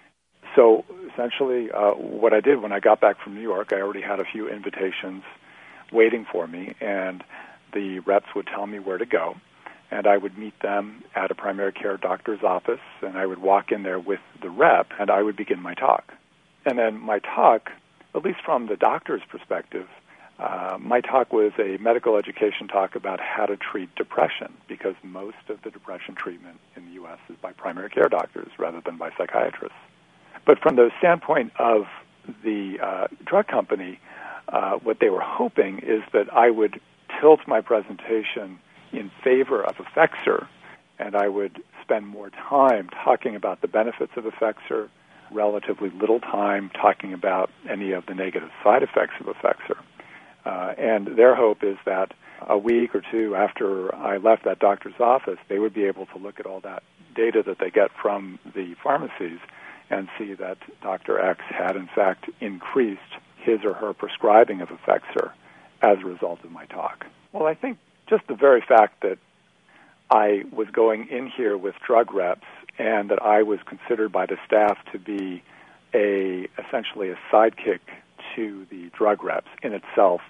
So essentially what I did when I got back from New York, I already had a few invitations waiting for me, and the reps would tell me where to go. And I would meet them at a primary care doctor's office, and I would walk in there with the rep, and I would begin my talk. And then my talk, at least from the doctor's perspective, my talk was a medical education talk about how to treat depression, because most of the depression treatment in the U.S. is by primary care doctors rather than by psychiatrists. But from the standpoint of the drug company, what they were hoping is that I would tilt my presentation in favor of Effexor, and I would spend more time talking about the benefits of Effexor, relatively little time talking about any of the negative side effects of Effexor. And their hope is that a week or two after I left that doctor's office, they would be able to look at all that data that they get from the pharmacies and see that Dr. X had, in fact, increased his or her prescribing of Effexor as a result of my talk. Well, I think just the very fact that I was going in here with drug reps and that I was considered by the staff to be essentially a sidekick to the drug reps in itself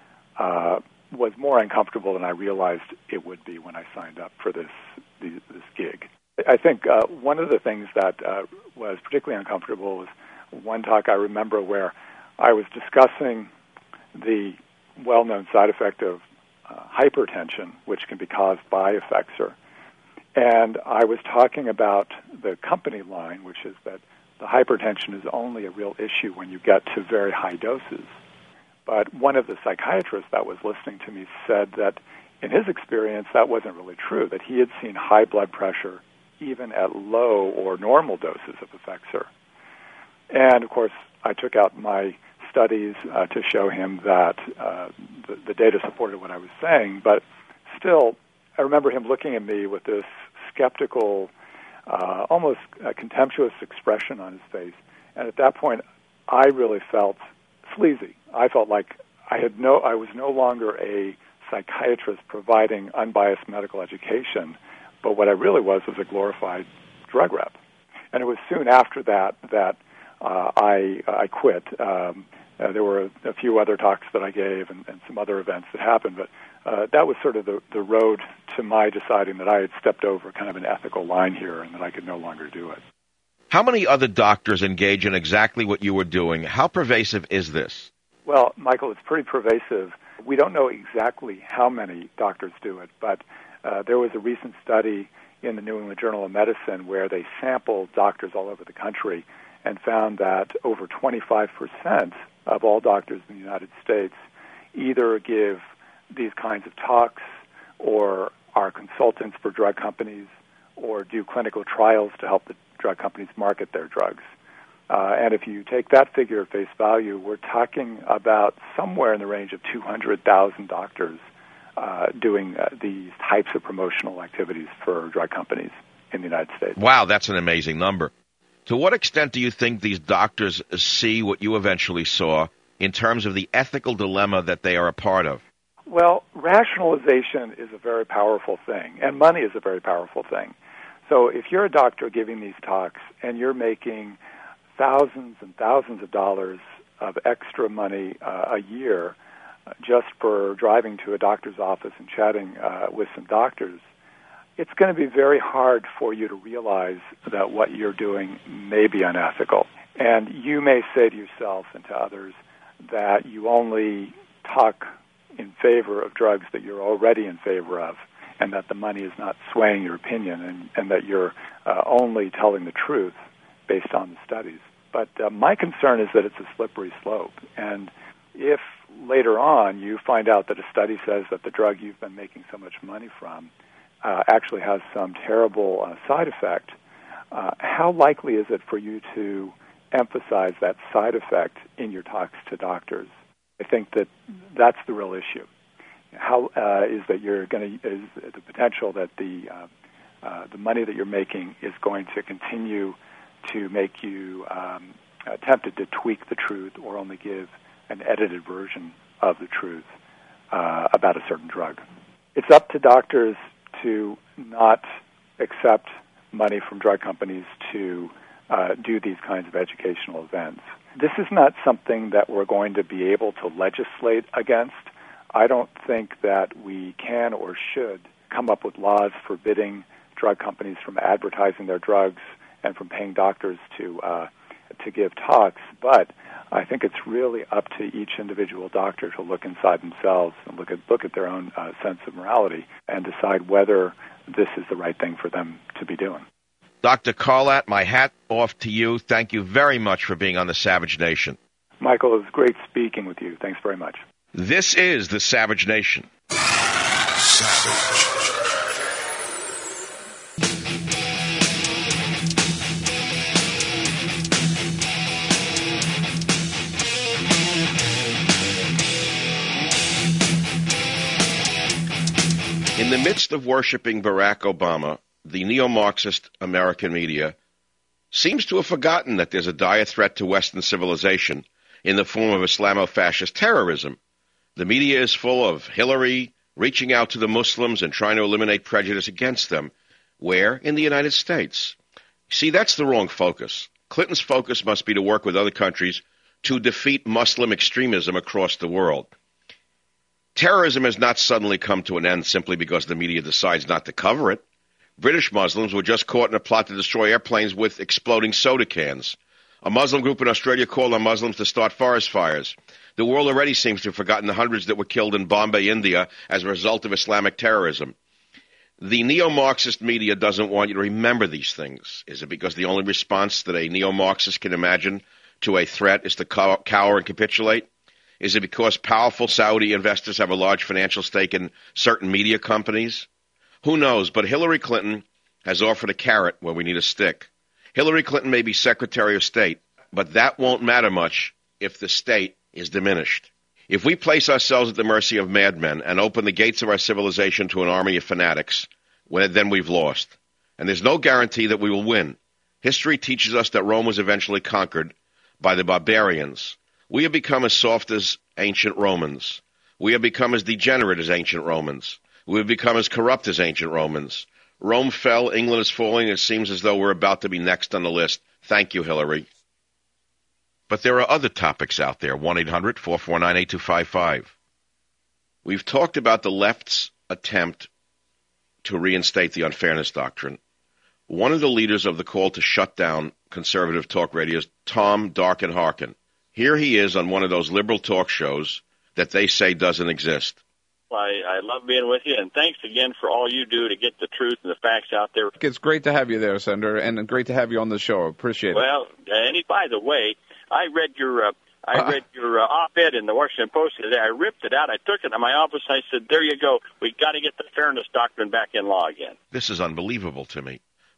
was more uncomfortable than I realized it would be when I signed up for this gig. I think one of the things that was particularly uncomfortable was one talk I remember where I was discussing the well-known side effect of hypertension, which can be caused by Effexor. And I was talking about the company line, which is that the hypertension is only a real issue when you get to very high doses. But one of the psychiatrists that was listening to me said that in his experience that wasn't really true, that he had seen high blood pressure even at low or normal doses of Effexor. And, of course, I took out my studies to show him that the data supported what I was saying, but still, I remember him looking at me with this skeptical, almost contemptuous expression on his face, and at that point, I really felt sleazy. I felt like I was no longer a psychiatrist providing unbiased medical education, but what I really was a glorified drug rep. And it was soon after that I quit. There were a few other talks that I gave and some other events that happened, but that was sort of the road to my deciding that I had stepped over kind of an ethical line here and that I could no longer do it. How many other doctors engage in exactly what you were doing? How pervasive is this? Well, Michael, it's pretty pervasive. We don't know exactly how many doctors do it, but there was a recent study in the New England Journal of Medicine where they sampled doctors all over the country and found that over 25% of all doctors in the United States either give these kinds of talks or are consultants for drug companies or do clinical trials to help the drug companies market their drugs. And if you take that figure at face value, we're talking about somewhere in the range of 200,000 doctors doing these types of promotional activities for drug companies in the United States. Wow, that's an amazing number. To what extent do you think these doctors see what you eventually saw in terms of the ethical dilemma that they are a part of? Well, rationalization is a very powerful thing, and money is a very powerful thing. So if you're a doctor giving these talks and you're making thousands and thousands of dollars of extra money a year just for driving to a doctor's office and chatting with some doctors, it's going to be very hard for you to realize that what you're doing may be unethical. And you may say to yourself and to others that you only talk in favor of drugs that you're already in favor of, and that the money is not swaying your opinion, and that you're only telling the truth based on the studies. But my concern is that it's a slippery slope. And if later on you find out that a study says that the drug you've been making so much money from actually has some terrible side effect, how likely is it for you to emphasize that side effect in your talks to doctors? I think that that's the real issue. How is that you're going to, is the potential that the money that you're making is going to continue to make you tempted to tweak the truth or only give an edited version of the truth about a certain drug. It's up to doctors to not accept money from drug companies to do these kinds of educational events. This is not something that we're going to be able to legislate against. I don't think that we can or should come up with laws forbidding drug companies from advertising their drugs and from paying doctors to give talks, but I think it's really up to each individual doctor to look inside themselves and look at their own sense of morality and decide whether this is the right thing for them to be doing. Dr. Carlat, my hat off to you. Thank you very much for being on the Savage Nation. Michael, it was great speaking with you. Thanks very much. This is the Savage Nation. Savage. In the midst of worshiping Barack Obama, the neo-Marxist American media seems to have forgotten that there's a dire threat to Western civilization in the form of Islamo-fascist terrorism. The media is full of Hillary reaching out to the Muslims and trying to eliminate prejudice against them. Where? In the United States. See, that's the wrong focus. Clinton's focus must be to work with other countries to defeat Muslim extremism across the world. Terrorism has not suddenly come to an end simply because the media decides not to cover it. British Muslims were just caught in a plot to destroy airplanes with exploding soda cans. A Muslim group in Australia called on Muslims to start forest fires. The world already seems to have forgotten the hundreds that were killed in Bombay, India, as a result of Islamic terrorism. The neo-Marxist media doesn't want you to remember these things. Is it because the only response that a neo-Marxist can imagine to a threat is to cower and capitulate? Is it because powerful Saudi investors have a large financial stake in certain media companies? Who knows, but Hillary Clinton has offered a carrot where we need a stick. Hillary Clinton may be Secretary of State, but that won't matter much if the state is diminished. If we place ourselves at the mercy of madmen and open the gates of our civilization to an army of fanatics, then we've lost. And there's no guarantee that we will win. History teaches us that Rome was eventually conquered by the barbarians. We have become as soft as ancient Romans. We have become as degenerate as ancient Romans. We have become as corrupt as ancient Romans. Rome fell, England is falling, and it seems as though we're about to be next on the list. Thank you, Hillary. But there are other topics out there, 1-800-449-8255. We've talked about the left's attempt to reinstate the unfairness doctrine. One of the leaders of the call to shut down conservative talk radio is Tom Darkin Harkin. Here he is on one of those liberal talk shows that they say doesn't exist. I love being with you, and thanks again for all you do to get the truth and the facts out there. It's great to have you there, Senator, and great to have you on the show. Appreciate it. Well, and by the way, I read your op-ed in the Washington Post today. I ripped it out. I took it to my office. I said, there you go. We got to get the fairness doctrine back in law again. This is unbelievable to me.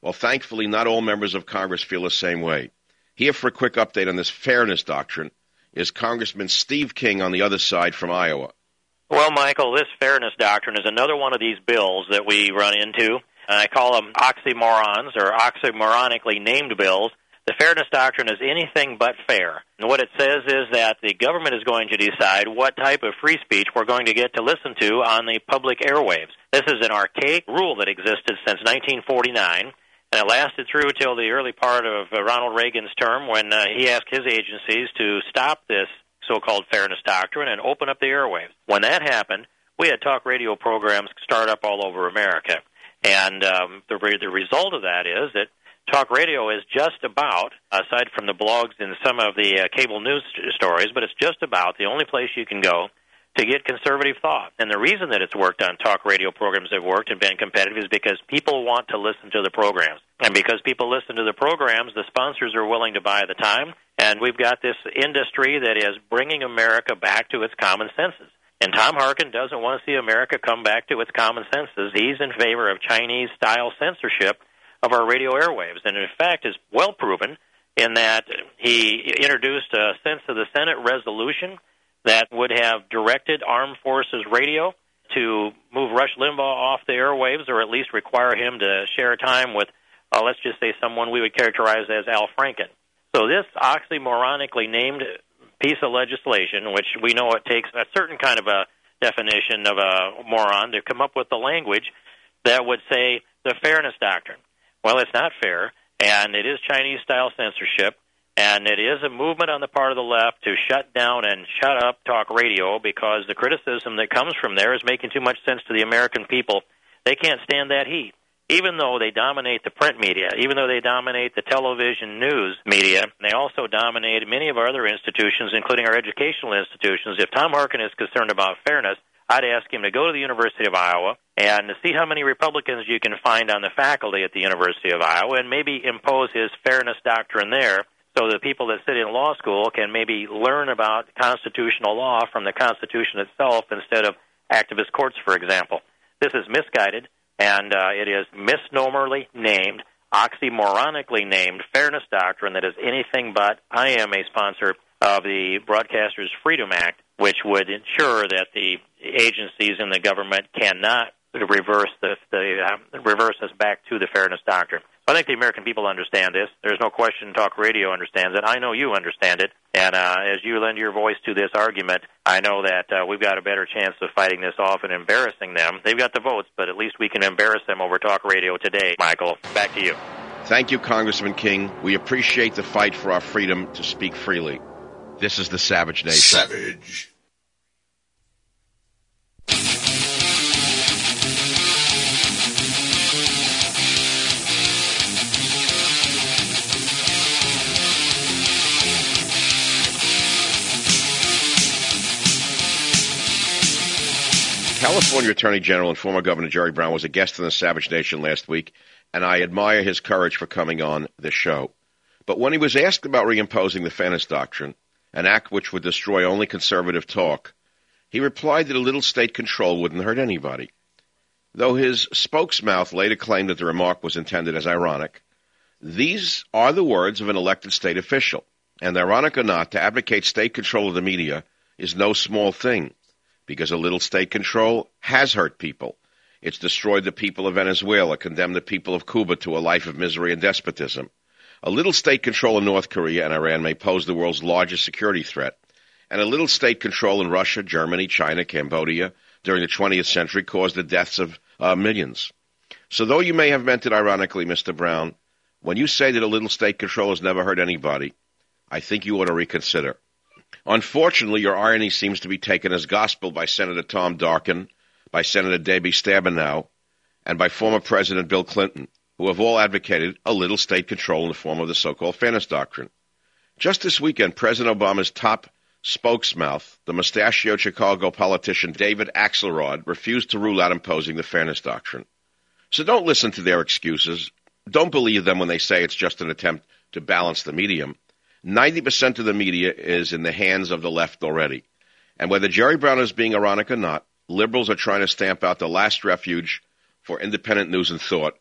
Well, thankfully, not all members of Congress feel the same way. Here for a quick update on this fairness doctrine is Congressman Steve King on the other side from Iowa. Well, Michael, this fairness doctrine is another one of these bills that we run into. I call them oxymorons or oxymoronically named bills. The fairness doctrine is anything but fair. And what it says is that the government is going to decide what type of free speech we're going to get to listen to on the public airwaves. This is an archaic rule that existed since 1949, and it lasted through till the early part of Ronald Reagan's term when he asked his agencies to stop this so-called fairness doctrine and open up the airwaves. When that happened, we had talk radio programs start up all over America. And the result of that is that talk radio is just about, aside from the blogs and some of the cable news stories, but it's just about the only place you can go to get conservative thought. And the reason that it's worked on talk radio programs that have worked and been competitive is because people want to listen to the programs. And because people listen to the programs, the sponsors are willing to buy the time. And we've got this industry that is bringing America back to its common senses. And Tom Harkin doesn't want to see America come back to its common senses. He's in favor of Chinese-style censorship of our radio airwaves, and in fact is well proven in that he introduced a sense of the Senate resolution that would have directed Armed Forces Radio to move Rush Limbaugh off the airwaves, or at least require him to share time with, let's just say, someone we would characterize as Al Franken. So this oxymoronically named piece of legislation, which we know it takes a certain kind of a definition of a moron to come up with the language that would say the fairness doctrine. Well, it's not fair, and it is Chinese-style censorship, and it is a movement on the part of the left to shut down and shut up talk radio because the criticism that comes from there is making too much sense to the American people. They can't stand that heat. Even though they dominate the print media, even though they dominate the television news media, they also dominate many of our other institutions, including our educational institutions. If Tom Harkin is concerned about fairness, I'd ask him to go to the University of Iowa and see how many Republicans you can find on the faculty at the University of Iowa and maybe impose his fairness doctrine there so the people that sit in law school can maybe learn about constitutional law from the Constitution itself instead of activist courts, for example. This is misguided, and it is misnomerly named, oxymoronically named fairness doctrine that is anything but. I am a sponsor of the Broadcasters Freedom Act, which would ensure that the agencies in the government cannot reverse us back to the fairness doctrine. I think the American people understand this. There's no question talk radio understands it. I know you understand it. And as you lend your voice to this argument, I know that we've got a better chance of fighting this off and embarrassing them. They've got the votes, but at least we can embarrass them over talk radio today. Michael, back to you. Thank you, Congressman King. We appreciate the fight for our freedom to speak freely. This is the Savage Nation. Savage. California Attorney General and former Governor Jerry Brown was a guest on the Savage Nation last week, and I admire his courage for coming on this show. But when he was asked about reimposing the Fairness Doctrine, an act which would destroy only conservative talk, he replied that a little state control wouldn't hurt anybody. Though his spokesmouth later claimed that the remark was intended as ironic, these are the words of an elected state official. And ironic or not, to advocate state control of the media is no small thing, because a little state control has hurt people. It's destroyed the people of Venezuela, condemned the people of Cuba to a life of misery and despotism. A little state control in North Korea and Iran may pose the world's largest security threat. And a little state control in Russia, Germany, China, Cambodia during the 20th century caused the deaths of millions. So though you may have meant it ironically, Mr. Brown, when you say that a little state control has never hurt anybody, I think you ought to reconsider. Unfortunately, your irony seems to be taken as gospel by Senator Tom Darkin, by Senator Debbie Stabenow, and by former President Bill Clinton, who have all advocated a little state control in the form of the so-called Fairness Doctrine. Just this weekend, President Obama's top spokesmouth, the mustachioed Chicago politician David Axelrod, refused to rule out imposing the Fairness Doctrine. So don't listen to their excuses. Don't believe them when they say it's just an attempt to balance the medium. 90% of the media is in the hands of the left already. And whether Jerry Brown is being ironic or not, liberals are trying to stamp out the last refuge for independent news and thought,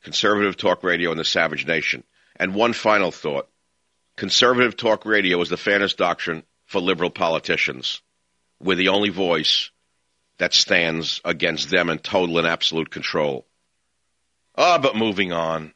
Conservative Talk Radio and the Savage Nation. And one final thought. Conservative Talk Radio is the fairness doctrine for liberal politicians. We're the only voice that stands against them in total and absolute control. But moving on.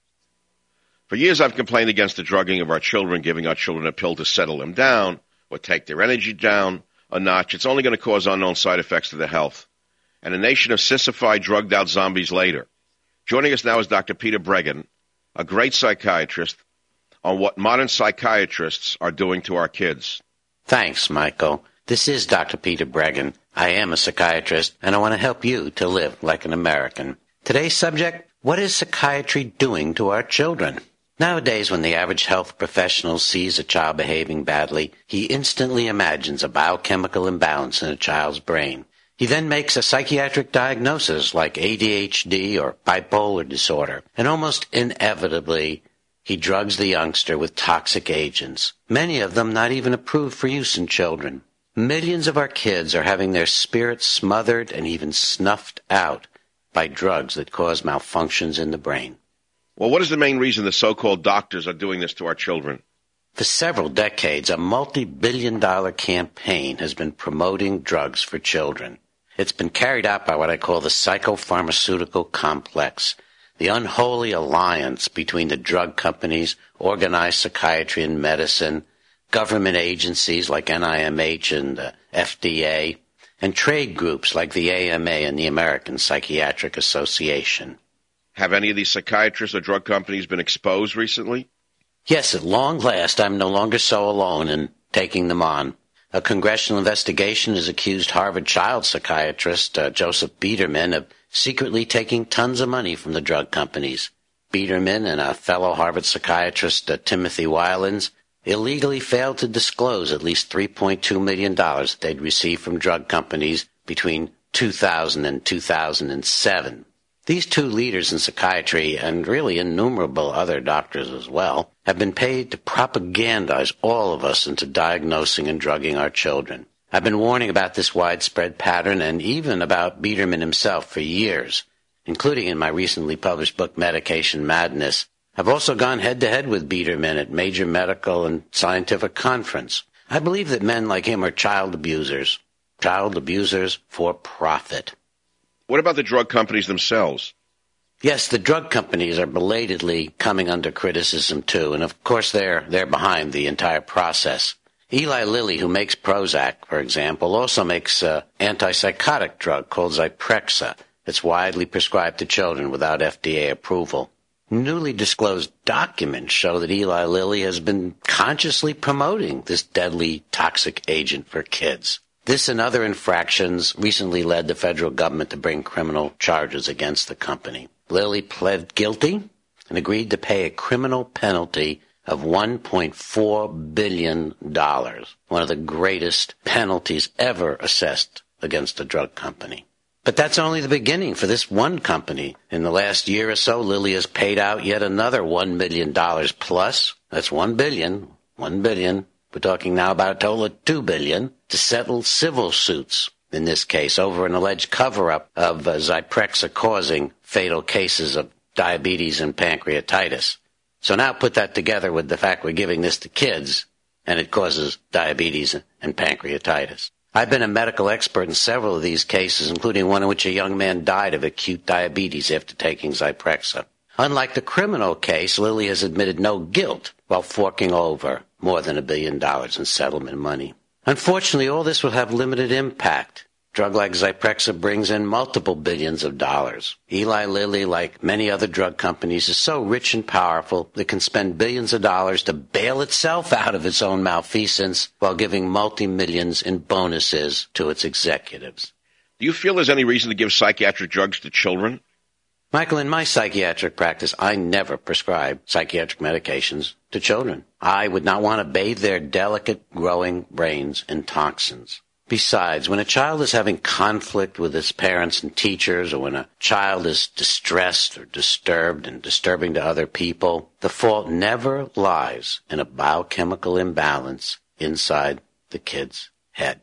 For years I've complained against the drugging of our children, giving our children a pill to settle them down or take their energy down a notch. It's only going to cause unknown side effects to their health. And a nation of sissified, drugged-out zombies later. Joining us now is Dr. Peter Breggin, a great psychiatrist, on what modern psychiatrists are doing to our kids. Thanks, Michael. This is Dr. Peter Breggin. I am a psychiatrist, and I want to help you to live like an American. Today's subject, what is psychiatry doing to our children? Nowadays, when the average health professional sees a child behaving badly, he instantly imagines a biochemical imbalance in a child's brain. He then makes a psychiatric diagnosis like ADHD or bipolar disorder, and almost inevitably, he drugs the youngster with toxic agents, many of them not even approved for use in children. Millions of our kids are having their spirits smothered and even snuffed out by drugs that cause malfunctions in the brain. Well, what is the main reason the so-called doctors are doing this to our children? For several decades, a multi-billion-dollar campaign has been promoting drugs for children. It's been carried out by what I call the psychopharmaceutical complex, the unholy alliance between the drug companies, organized psychiatry and medicine, government agencies like NIMH and the FDA, and trade groups like the AMA and the American Psychiatric Association. Have any of these psychiatrists or drug companies been exposed recently? Yes, at long last, I'm no longer so alone in taking them on. A congressional investigation has accused Harvard child psychiatrist Joseph Biederman of secretly taking tons of money from the drug companies. Biederman and a fellow Harvard psychiatrist, Timothy Weilens, illegally failed to disclose at least $3.2 million they'd received from drug companies between 2000 and 2007. These two leaders in psychiatry, and really innumerable other doctors as well, have been paid to propagandize all of us into diagnosing and drugging our children. I've been warning about this widespread pattern and even about Biederman himself for years, including in my recently published book, Medication Madness. I've also gone head-to-head with Biederman at major medical and scientific conference. I believe that men like him are child abusers for profit. What about the drug companies themselves? Yes, the drug companies are belatedly coming under criticism too, and of course they're behind the entire process. Eli Lilly, who makes Prozac, for example, also makes an antipsychotic drug called Zyprexa that's widely prescribed to children without FDA approval. Newly disclosed documents show that Eli Lilly has been consciously promoting this deadly toxic agent for kids. This and other infractions recently led the federal government to bring criminal charges against the company. Lilly pled guilty and agreed to pay a criminal penalty of $1.4 billion, one of the greatest penalties ever assessed against a drug company. But that's only the beginning for this one company. In the last year or so, Lilly has paid out yet another $1 million plus. That's $1 billion. We're talking now about a total of $2 billion to settle civil suits, in this case, over an alleged cover-up of Zyprexa causing fatal cases of diabetes and pancreatitis. So now put that together with the fact we're giving this to kids, and it causes diabetes and pancreatitis. I've been a medical expert in several of these cases, including one in which a young man died of acute diabetes after taking Zyprexa. Unlike the criminal case, Lilly has admitted no guilt while forking over more than $1 billion in settlement money. Unfortunately, all this will have limited impact. A drug like Zyprexa brings in multiple billions of dollars. Eli Lilly, like many other drug companies, is so rich and powerful it can spend billions of dollars to bail itself out of its own malfeasance while giving multi-millions in bonuses to its executives. Do you feel there's any reason to give psychiatric drugs to children? Michael, in my psychiatric practice, I never prescribe psychiatric medications to children. I would not want to bathe their delicate, growing brains in toxins. Besides, when a child is having conflict with its parents and teachers, or when a child is distressed or disturbed and disturbing to other people, the fault never lies in a biochemical imbalance inside the kid's head.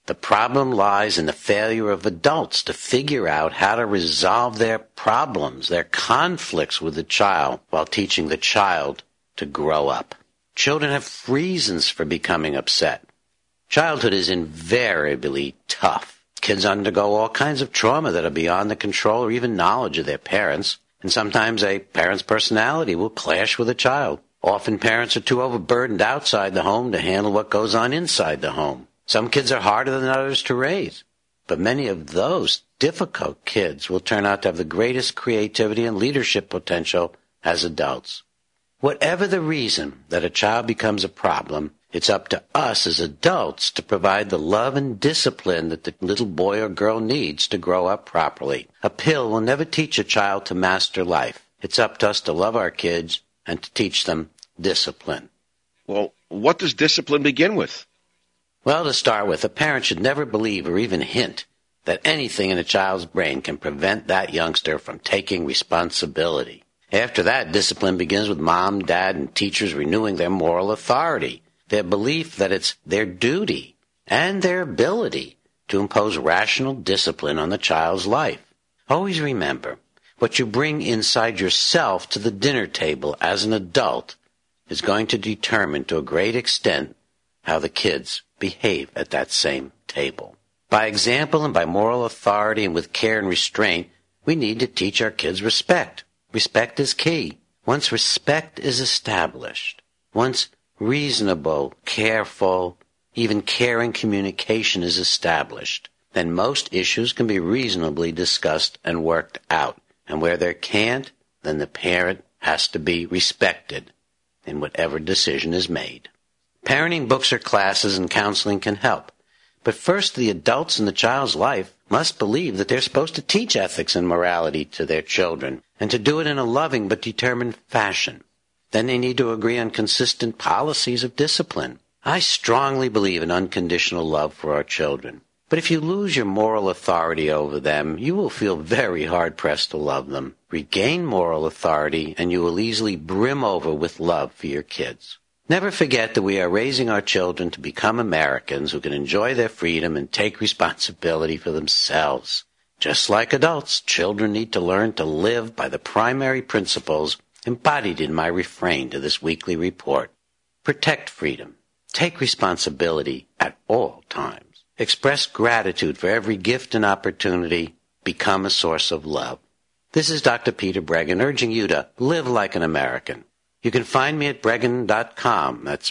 The problem lies in the failure of adults to figure out how to resolve their problems, their conflicts with the child, while teaching the child to grow up. Children have reasons for becoming upset. Childhood is invariably tough. Kids undergo all kinds of trauma that are beyond the control or even knowledge of their parents, and sometimes a parent's personality will clash with a child. Often parents are too overburdened outside the home to handle what goes on inside the home. Some kids are harder than others to raise, but many of those difficult kids will turn out to have the greatest creativity and leadership potential as adults. Whatever the reason that a child becomes a problem, it's up to us as adults to provide the love and discipline that the little boy or girl needs to grow up properly. A pill will never teach a child to master life. It's up to us to love our kids and to teach them discipline. Well, what does discipline begin with? Well, to start with, a parent should never believe or even hint that anything in a child's brain can prevent that youngster from taking responsibility. After that, discipline begins with mom, dad, and teachers renewing their moral authority, their belief that it's their duty and their ability to impose rational discipline on the child's life. Always remember, what you bring inside yourself to the dinner table as an adult is going to determine to a great extent how the kids behave at that same table. By example and by moral authority and with care and restraint, we need to teach our kids respect. Respect is key. Once respect is established, once reasonable, careful, even caring communication is established, then most issues can be reasonably discussed and worked out. And where there can't, then the parent has to be respected in whatever decision is made. Parenting books or classes and counseling can help. But first, the adults in the child's life must believe that they're supposed to teach ethics and morality to their children, and to do it in a loving but determined fashion. Then they need to agree on consistent policies of discipline. I strongly believe in unconditional love for our children. But if you lose your moral authority over them, you will feel very hard-pressed to love them. Regain moral authority, and you will easily brim over with love for your kids. Never forget that we are raising our children to become Americans who can enjoy their freedom and take responsibility for themselves. Just like adults, children need to learn to live by the primary principles embodied in my refrain to this weekly report. Protect freedom. Take responsibility at all times. Express gratitude for every gift and opportunity. Become a source of love. This is Dr. Peter Breggin urging you to live like an American. You can find me at Breggin.com. That's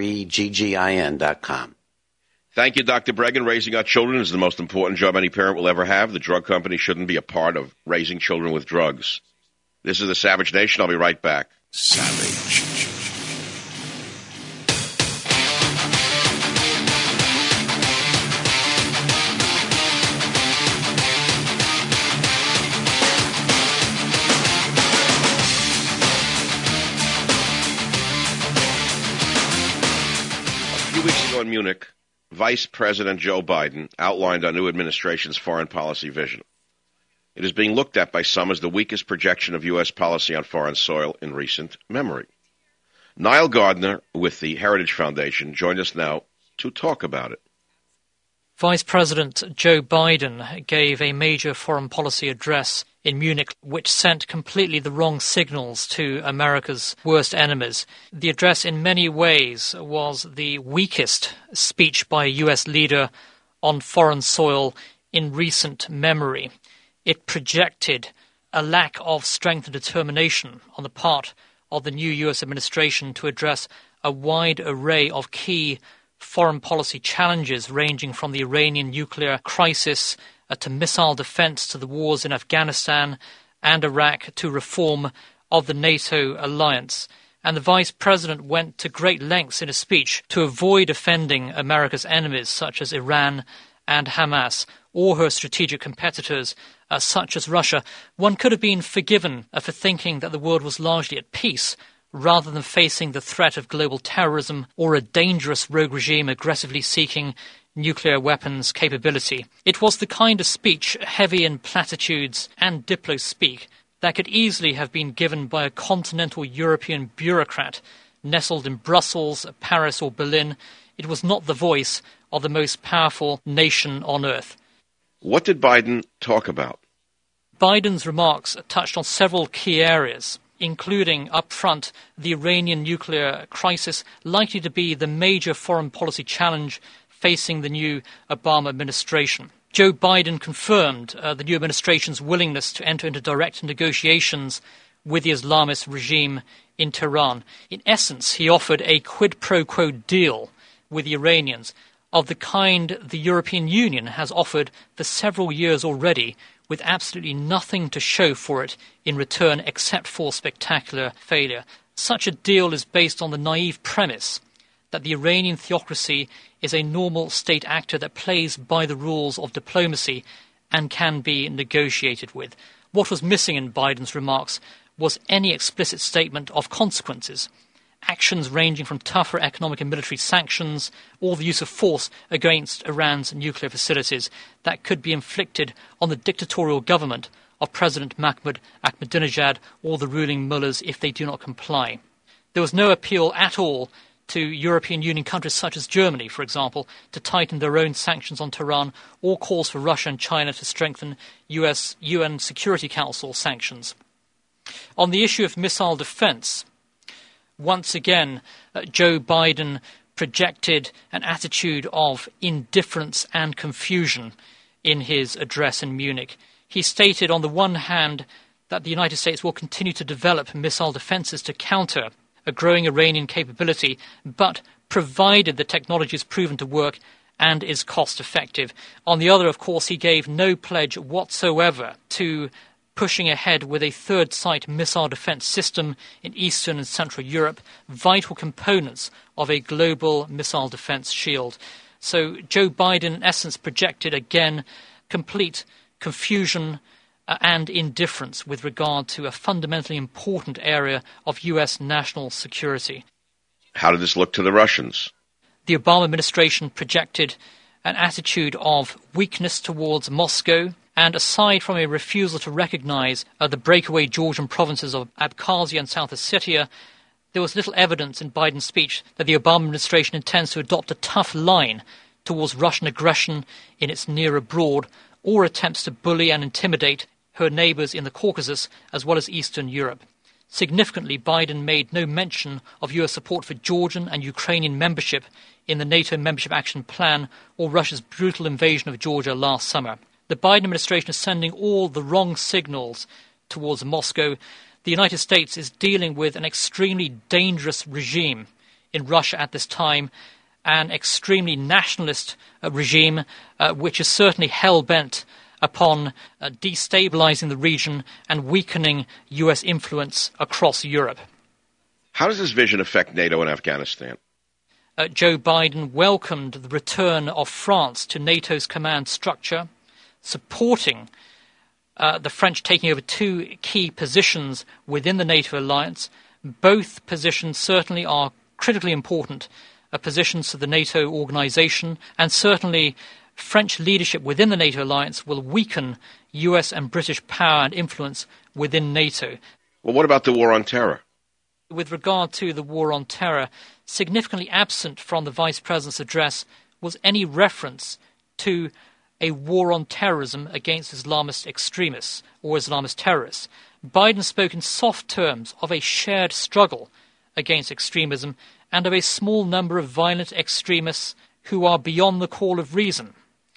BREGGIN.com. Thank you, Dr. Breggin. Raising our children is the most important job any parent will ever have. The drug company shouldn't be a part of raising children with drugs. This is the Savage Nation. I'll be right back. Savage. In Munich, Vice President Joe Biden outlined our new administration's foreign policy vision. It is being looked at by some as the weakest projection of U.S. policy on foreign soil in recent memory. Niall Gardner with the Heritage Foundation joined us now to talk about it. Vice President Joe Biden gave a major foreign policy address in Munich, which sent completely the wrong signals to America's worst enemies. The address in many ways was the weakest speech by a U.S. leader on foreign soil in recent memory. It projected a lack of strength and determination on the part of the new U.S. administration to address a wide array of key foreign policy challenges ranging from the Iranian nuclear crisis to missile defense, to the wars in Afghanistan and Iraq, to reform of the NATO alliance. And the Vice President went to great lengths in a speech to avoid offending America's enemies, such as Iran and Hamas, or her strategic competitors, such as Russia. One could have been forgiven for thinking that the world was largely at peace, rather than facing the threat of global terrorism or a dangerous rogue regime aggressively seeking nuclear weapons capability. It was the kind of speech, heavy in platitudes and diplo-speak, that could easily have been given by a continental European bureaucrat nestled in Brussels, Paris or Berlin, it was not the voice of the most powerful nation on earth. What did Biden talk about? Biden's remarks touched on several key areas, including, up front, the Iranian nuclear crisis, likely to be the major foreign policy challenge facing the new Obama administration. Joe Biden confirmed the new administration's willingness to enter into direct negotiations with the Islamist regime in Tehran. In essence, he offered a quid pro quo deal with the Iranians of the kind the European Union has offered for several years already, with absolutely nothing to show for it in return except for spectacular failure. Such a deal is based on the naive premise that the Iranian theocracy is a normal state actor that plays by the rules of diplomacy and can be negotiated with. What was missing in Biden's remarks was any explicit statement of consequences, actions ranging from tougher economic and military sanctions or the use of force against Iran's nuclear facilities that could be inflicted on the dictatorial government of President Mahmoud Ahmadinejad or the ruling mullahs if they do not comply. There was no appeal at all to European Union countries such as Germany, for example, to tighten their own sanctions on Tehran, or calls for Russia and China to strengthen US UN Security Council sanctions. On the issue of missile defense, once again, Joe Biden projected an attitude of indifference and confusion in his address in Munich. He stated, on the one hand, that the United States will continue to develop missile defenses to counter a growing Iranian capability, but provided the technology is proven to work and is cost-effective. On the other, of course, he gave no pledge whatsoever to pushing ahead with a third site missile defense system in Eastern and Central Europe, vital components of a global missile defense shield. So Joe Biden, in essence, projected again complete confusion and indifference with regard to a fundamentally important area of U.S. national security. How did this look to the Russians? The Obama administration projected an attitude of weakness towards Moscow, and aside from a refusal to recognize the breakaway Georgian provinces of Abkhazia and South Ossetia, there was little evidence in Biden's speech that the Obama administration intends to adopt a tough line towards Russian aggression in its near abroad, or attempts to bully and intimidate her neighbors in the Caucasus as well as Eastern Europe. Significantly, Biden made no mention of U.S. support for Georgian and Ukrainian membership in the NATO Membership Action Plan or Russia's brutal invasion of Georgia last summer. The Biden administration is sending all the wrong signals towards Moscow. The United States is dealing with an extremely dangerous regime in Russia at this time, an extremely nationalist regime which is certainly hell-bent upon destabilizing the region and weakening U.S. influence across Europe. How does this vision affect NATO and Afghanistan? Joe Biden welcomed the return of France to NATO's command structure, supporting the French taking over two key positions within the NATO alliance. Both positions certainly are critically important positions to the NATO organization, and certainly French leadership within the NATO alliance will weaken US and British power and influence within NATO. Well, what about the war on terror? With regard to the war on terror, significantly absent from the Vice President's address was any reference to a war on terrorism against Islamist extremists or Islamist terrorists. Biden spoke in soft terms of a shared struggle against extremism and of a small number of violent extremists who are beyond the call of reason,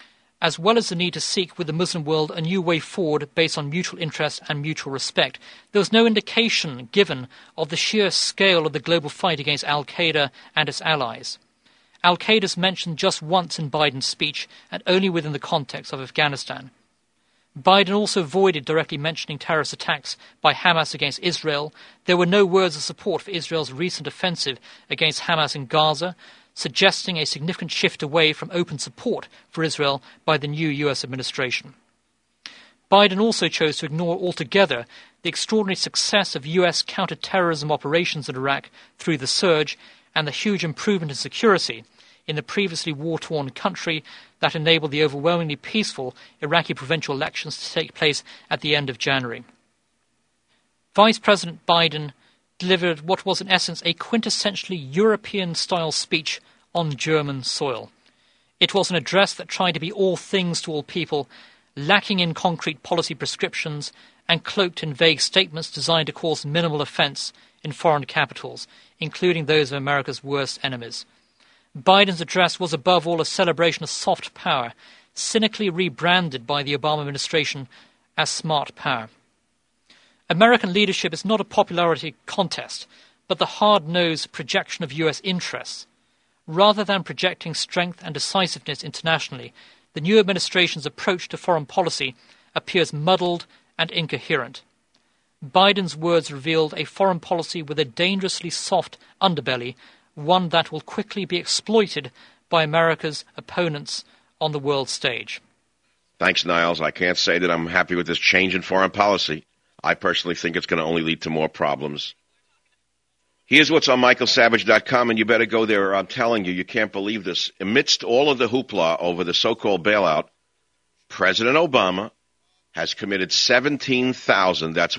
as well as the need to seek with the Muslim world a new way forward based on mutual interest and mutual respect. There was no indication given of the sheer scale of the global fight against al-Qaeda and its allies. Al-Qaeda is mentioned just once in Biden's speech, and only within the context of Afghanistan. Biden also avoided directly mentioning terrorist attacks by Hamas against Israel. There were no words of support for Israel's recent offensive against Hamas in Gaza, suggesting a significant shift away from open support for Israel by the new U.S. administration. Biden also chose to ignore altogether the extraordinary success of U.S. counter-terrorism operations in Iraq through the surge and the huge improvement in security in the previously war-torn country that enabled the overwhelmingly peaceful Iraqi provincial elections to take place at the end of January. Vice President Biden delivered what was in essence a quintessentially European-style speech on German soil. It was an address that tried to be all things to all people, lacking in concrete policy prescriptions and cloaked in vague statements designed to cause minimal offence in foreign capitals, including those of America's worst enemies. Biden's address was above all a celebration of soft power, cynically rebranded by the Obama administration as smart power. American leadership is not a popularity contest, but the hard-nosed projection of U.S. interests. Rather than projecting strength and decisiveness internationally, the new administration's approach to foreign policy appears muddled and incoherent. Biden's words revealed a foreign policy with a dangerously soft underbelly, one that will quickly be exploited by America's opponents on the world stage. Thanks, Niles. I can't say that I'm happy with this change in foreign policy. I personally think it's going to only lead to more problems. Here's what's on michaelsavage.com, and you better go there. I'm telling you, you can't believe this. Amidst all of the hoopla over the so-called bailout, President Obama has committed 17,000, that's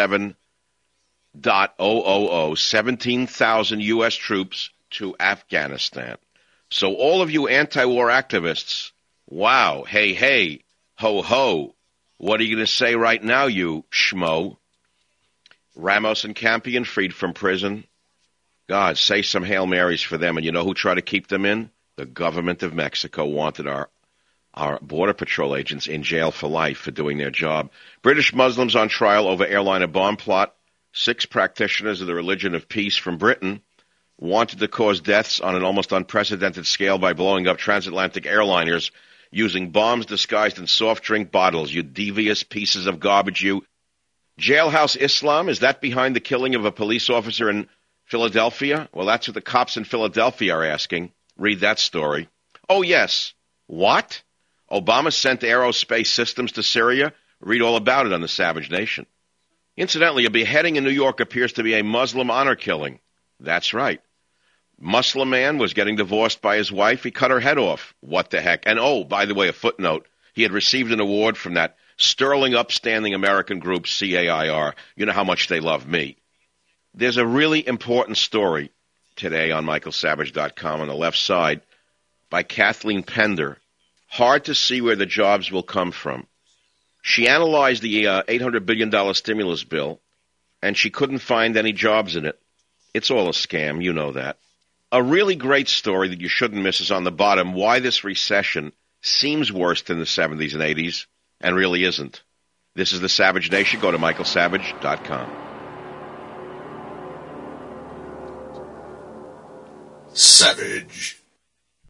17,000 U.S. troops to Afghanistan. So all of you anti-war activists, wow, hey, hey, ho, ho, what are you going to say right now, you schmo? Ramos and Campion freed from prison. God, say some Hail Marys for them. And you know who tried to keep them in? The government of Mexico wanted our Border Patrol agents in jail for life for doing their job. British Muslims on trial over airliner bomb plot. 6 practitioners of the religion of peace from Britain wanted to cause deaths on an almost unprecedented scale by blowing up transatlantic airliners using bombs disguised in soft drink bottles. You devious pieces of garbage, you. Jailhouse Islam, is that behind the killing of a police officer in Philadelphia? Well, that's what the cops in Philadelphia are asking. Read that story. Oh, yes. What? Obama sent aerospace systems to Syria? Read all about it on the Savage Nation. Incidentally, a beheading in New York appears to be a Muslim honor killing. That's right. Muslim man was getting divorced by his wife. He cut her head off. What the heck? And oh, by the way, a footnote. He had received an award from that sterling, upstanding American group, CAIR. You know how much they love me. There's a really important story today on michaelsavage.com on the left side by Kathleen Pender. Hard to see where the jobs will come from. She analyzed the $800 billion stimulus bill, and she couldn't find any jobs in it. It's all a scam, you know that. A really great story that you shouldn't miss is on the bottom, why this recession seems worse than the 70s and 80s, and really isn't. This is the Savage Nation. Go to michaelsavage.com. Savage.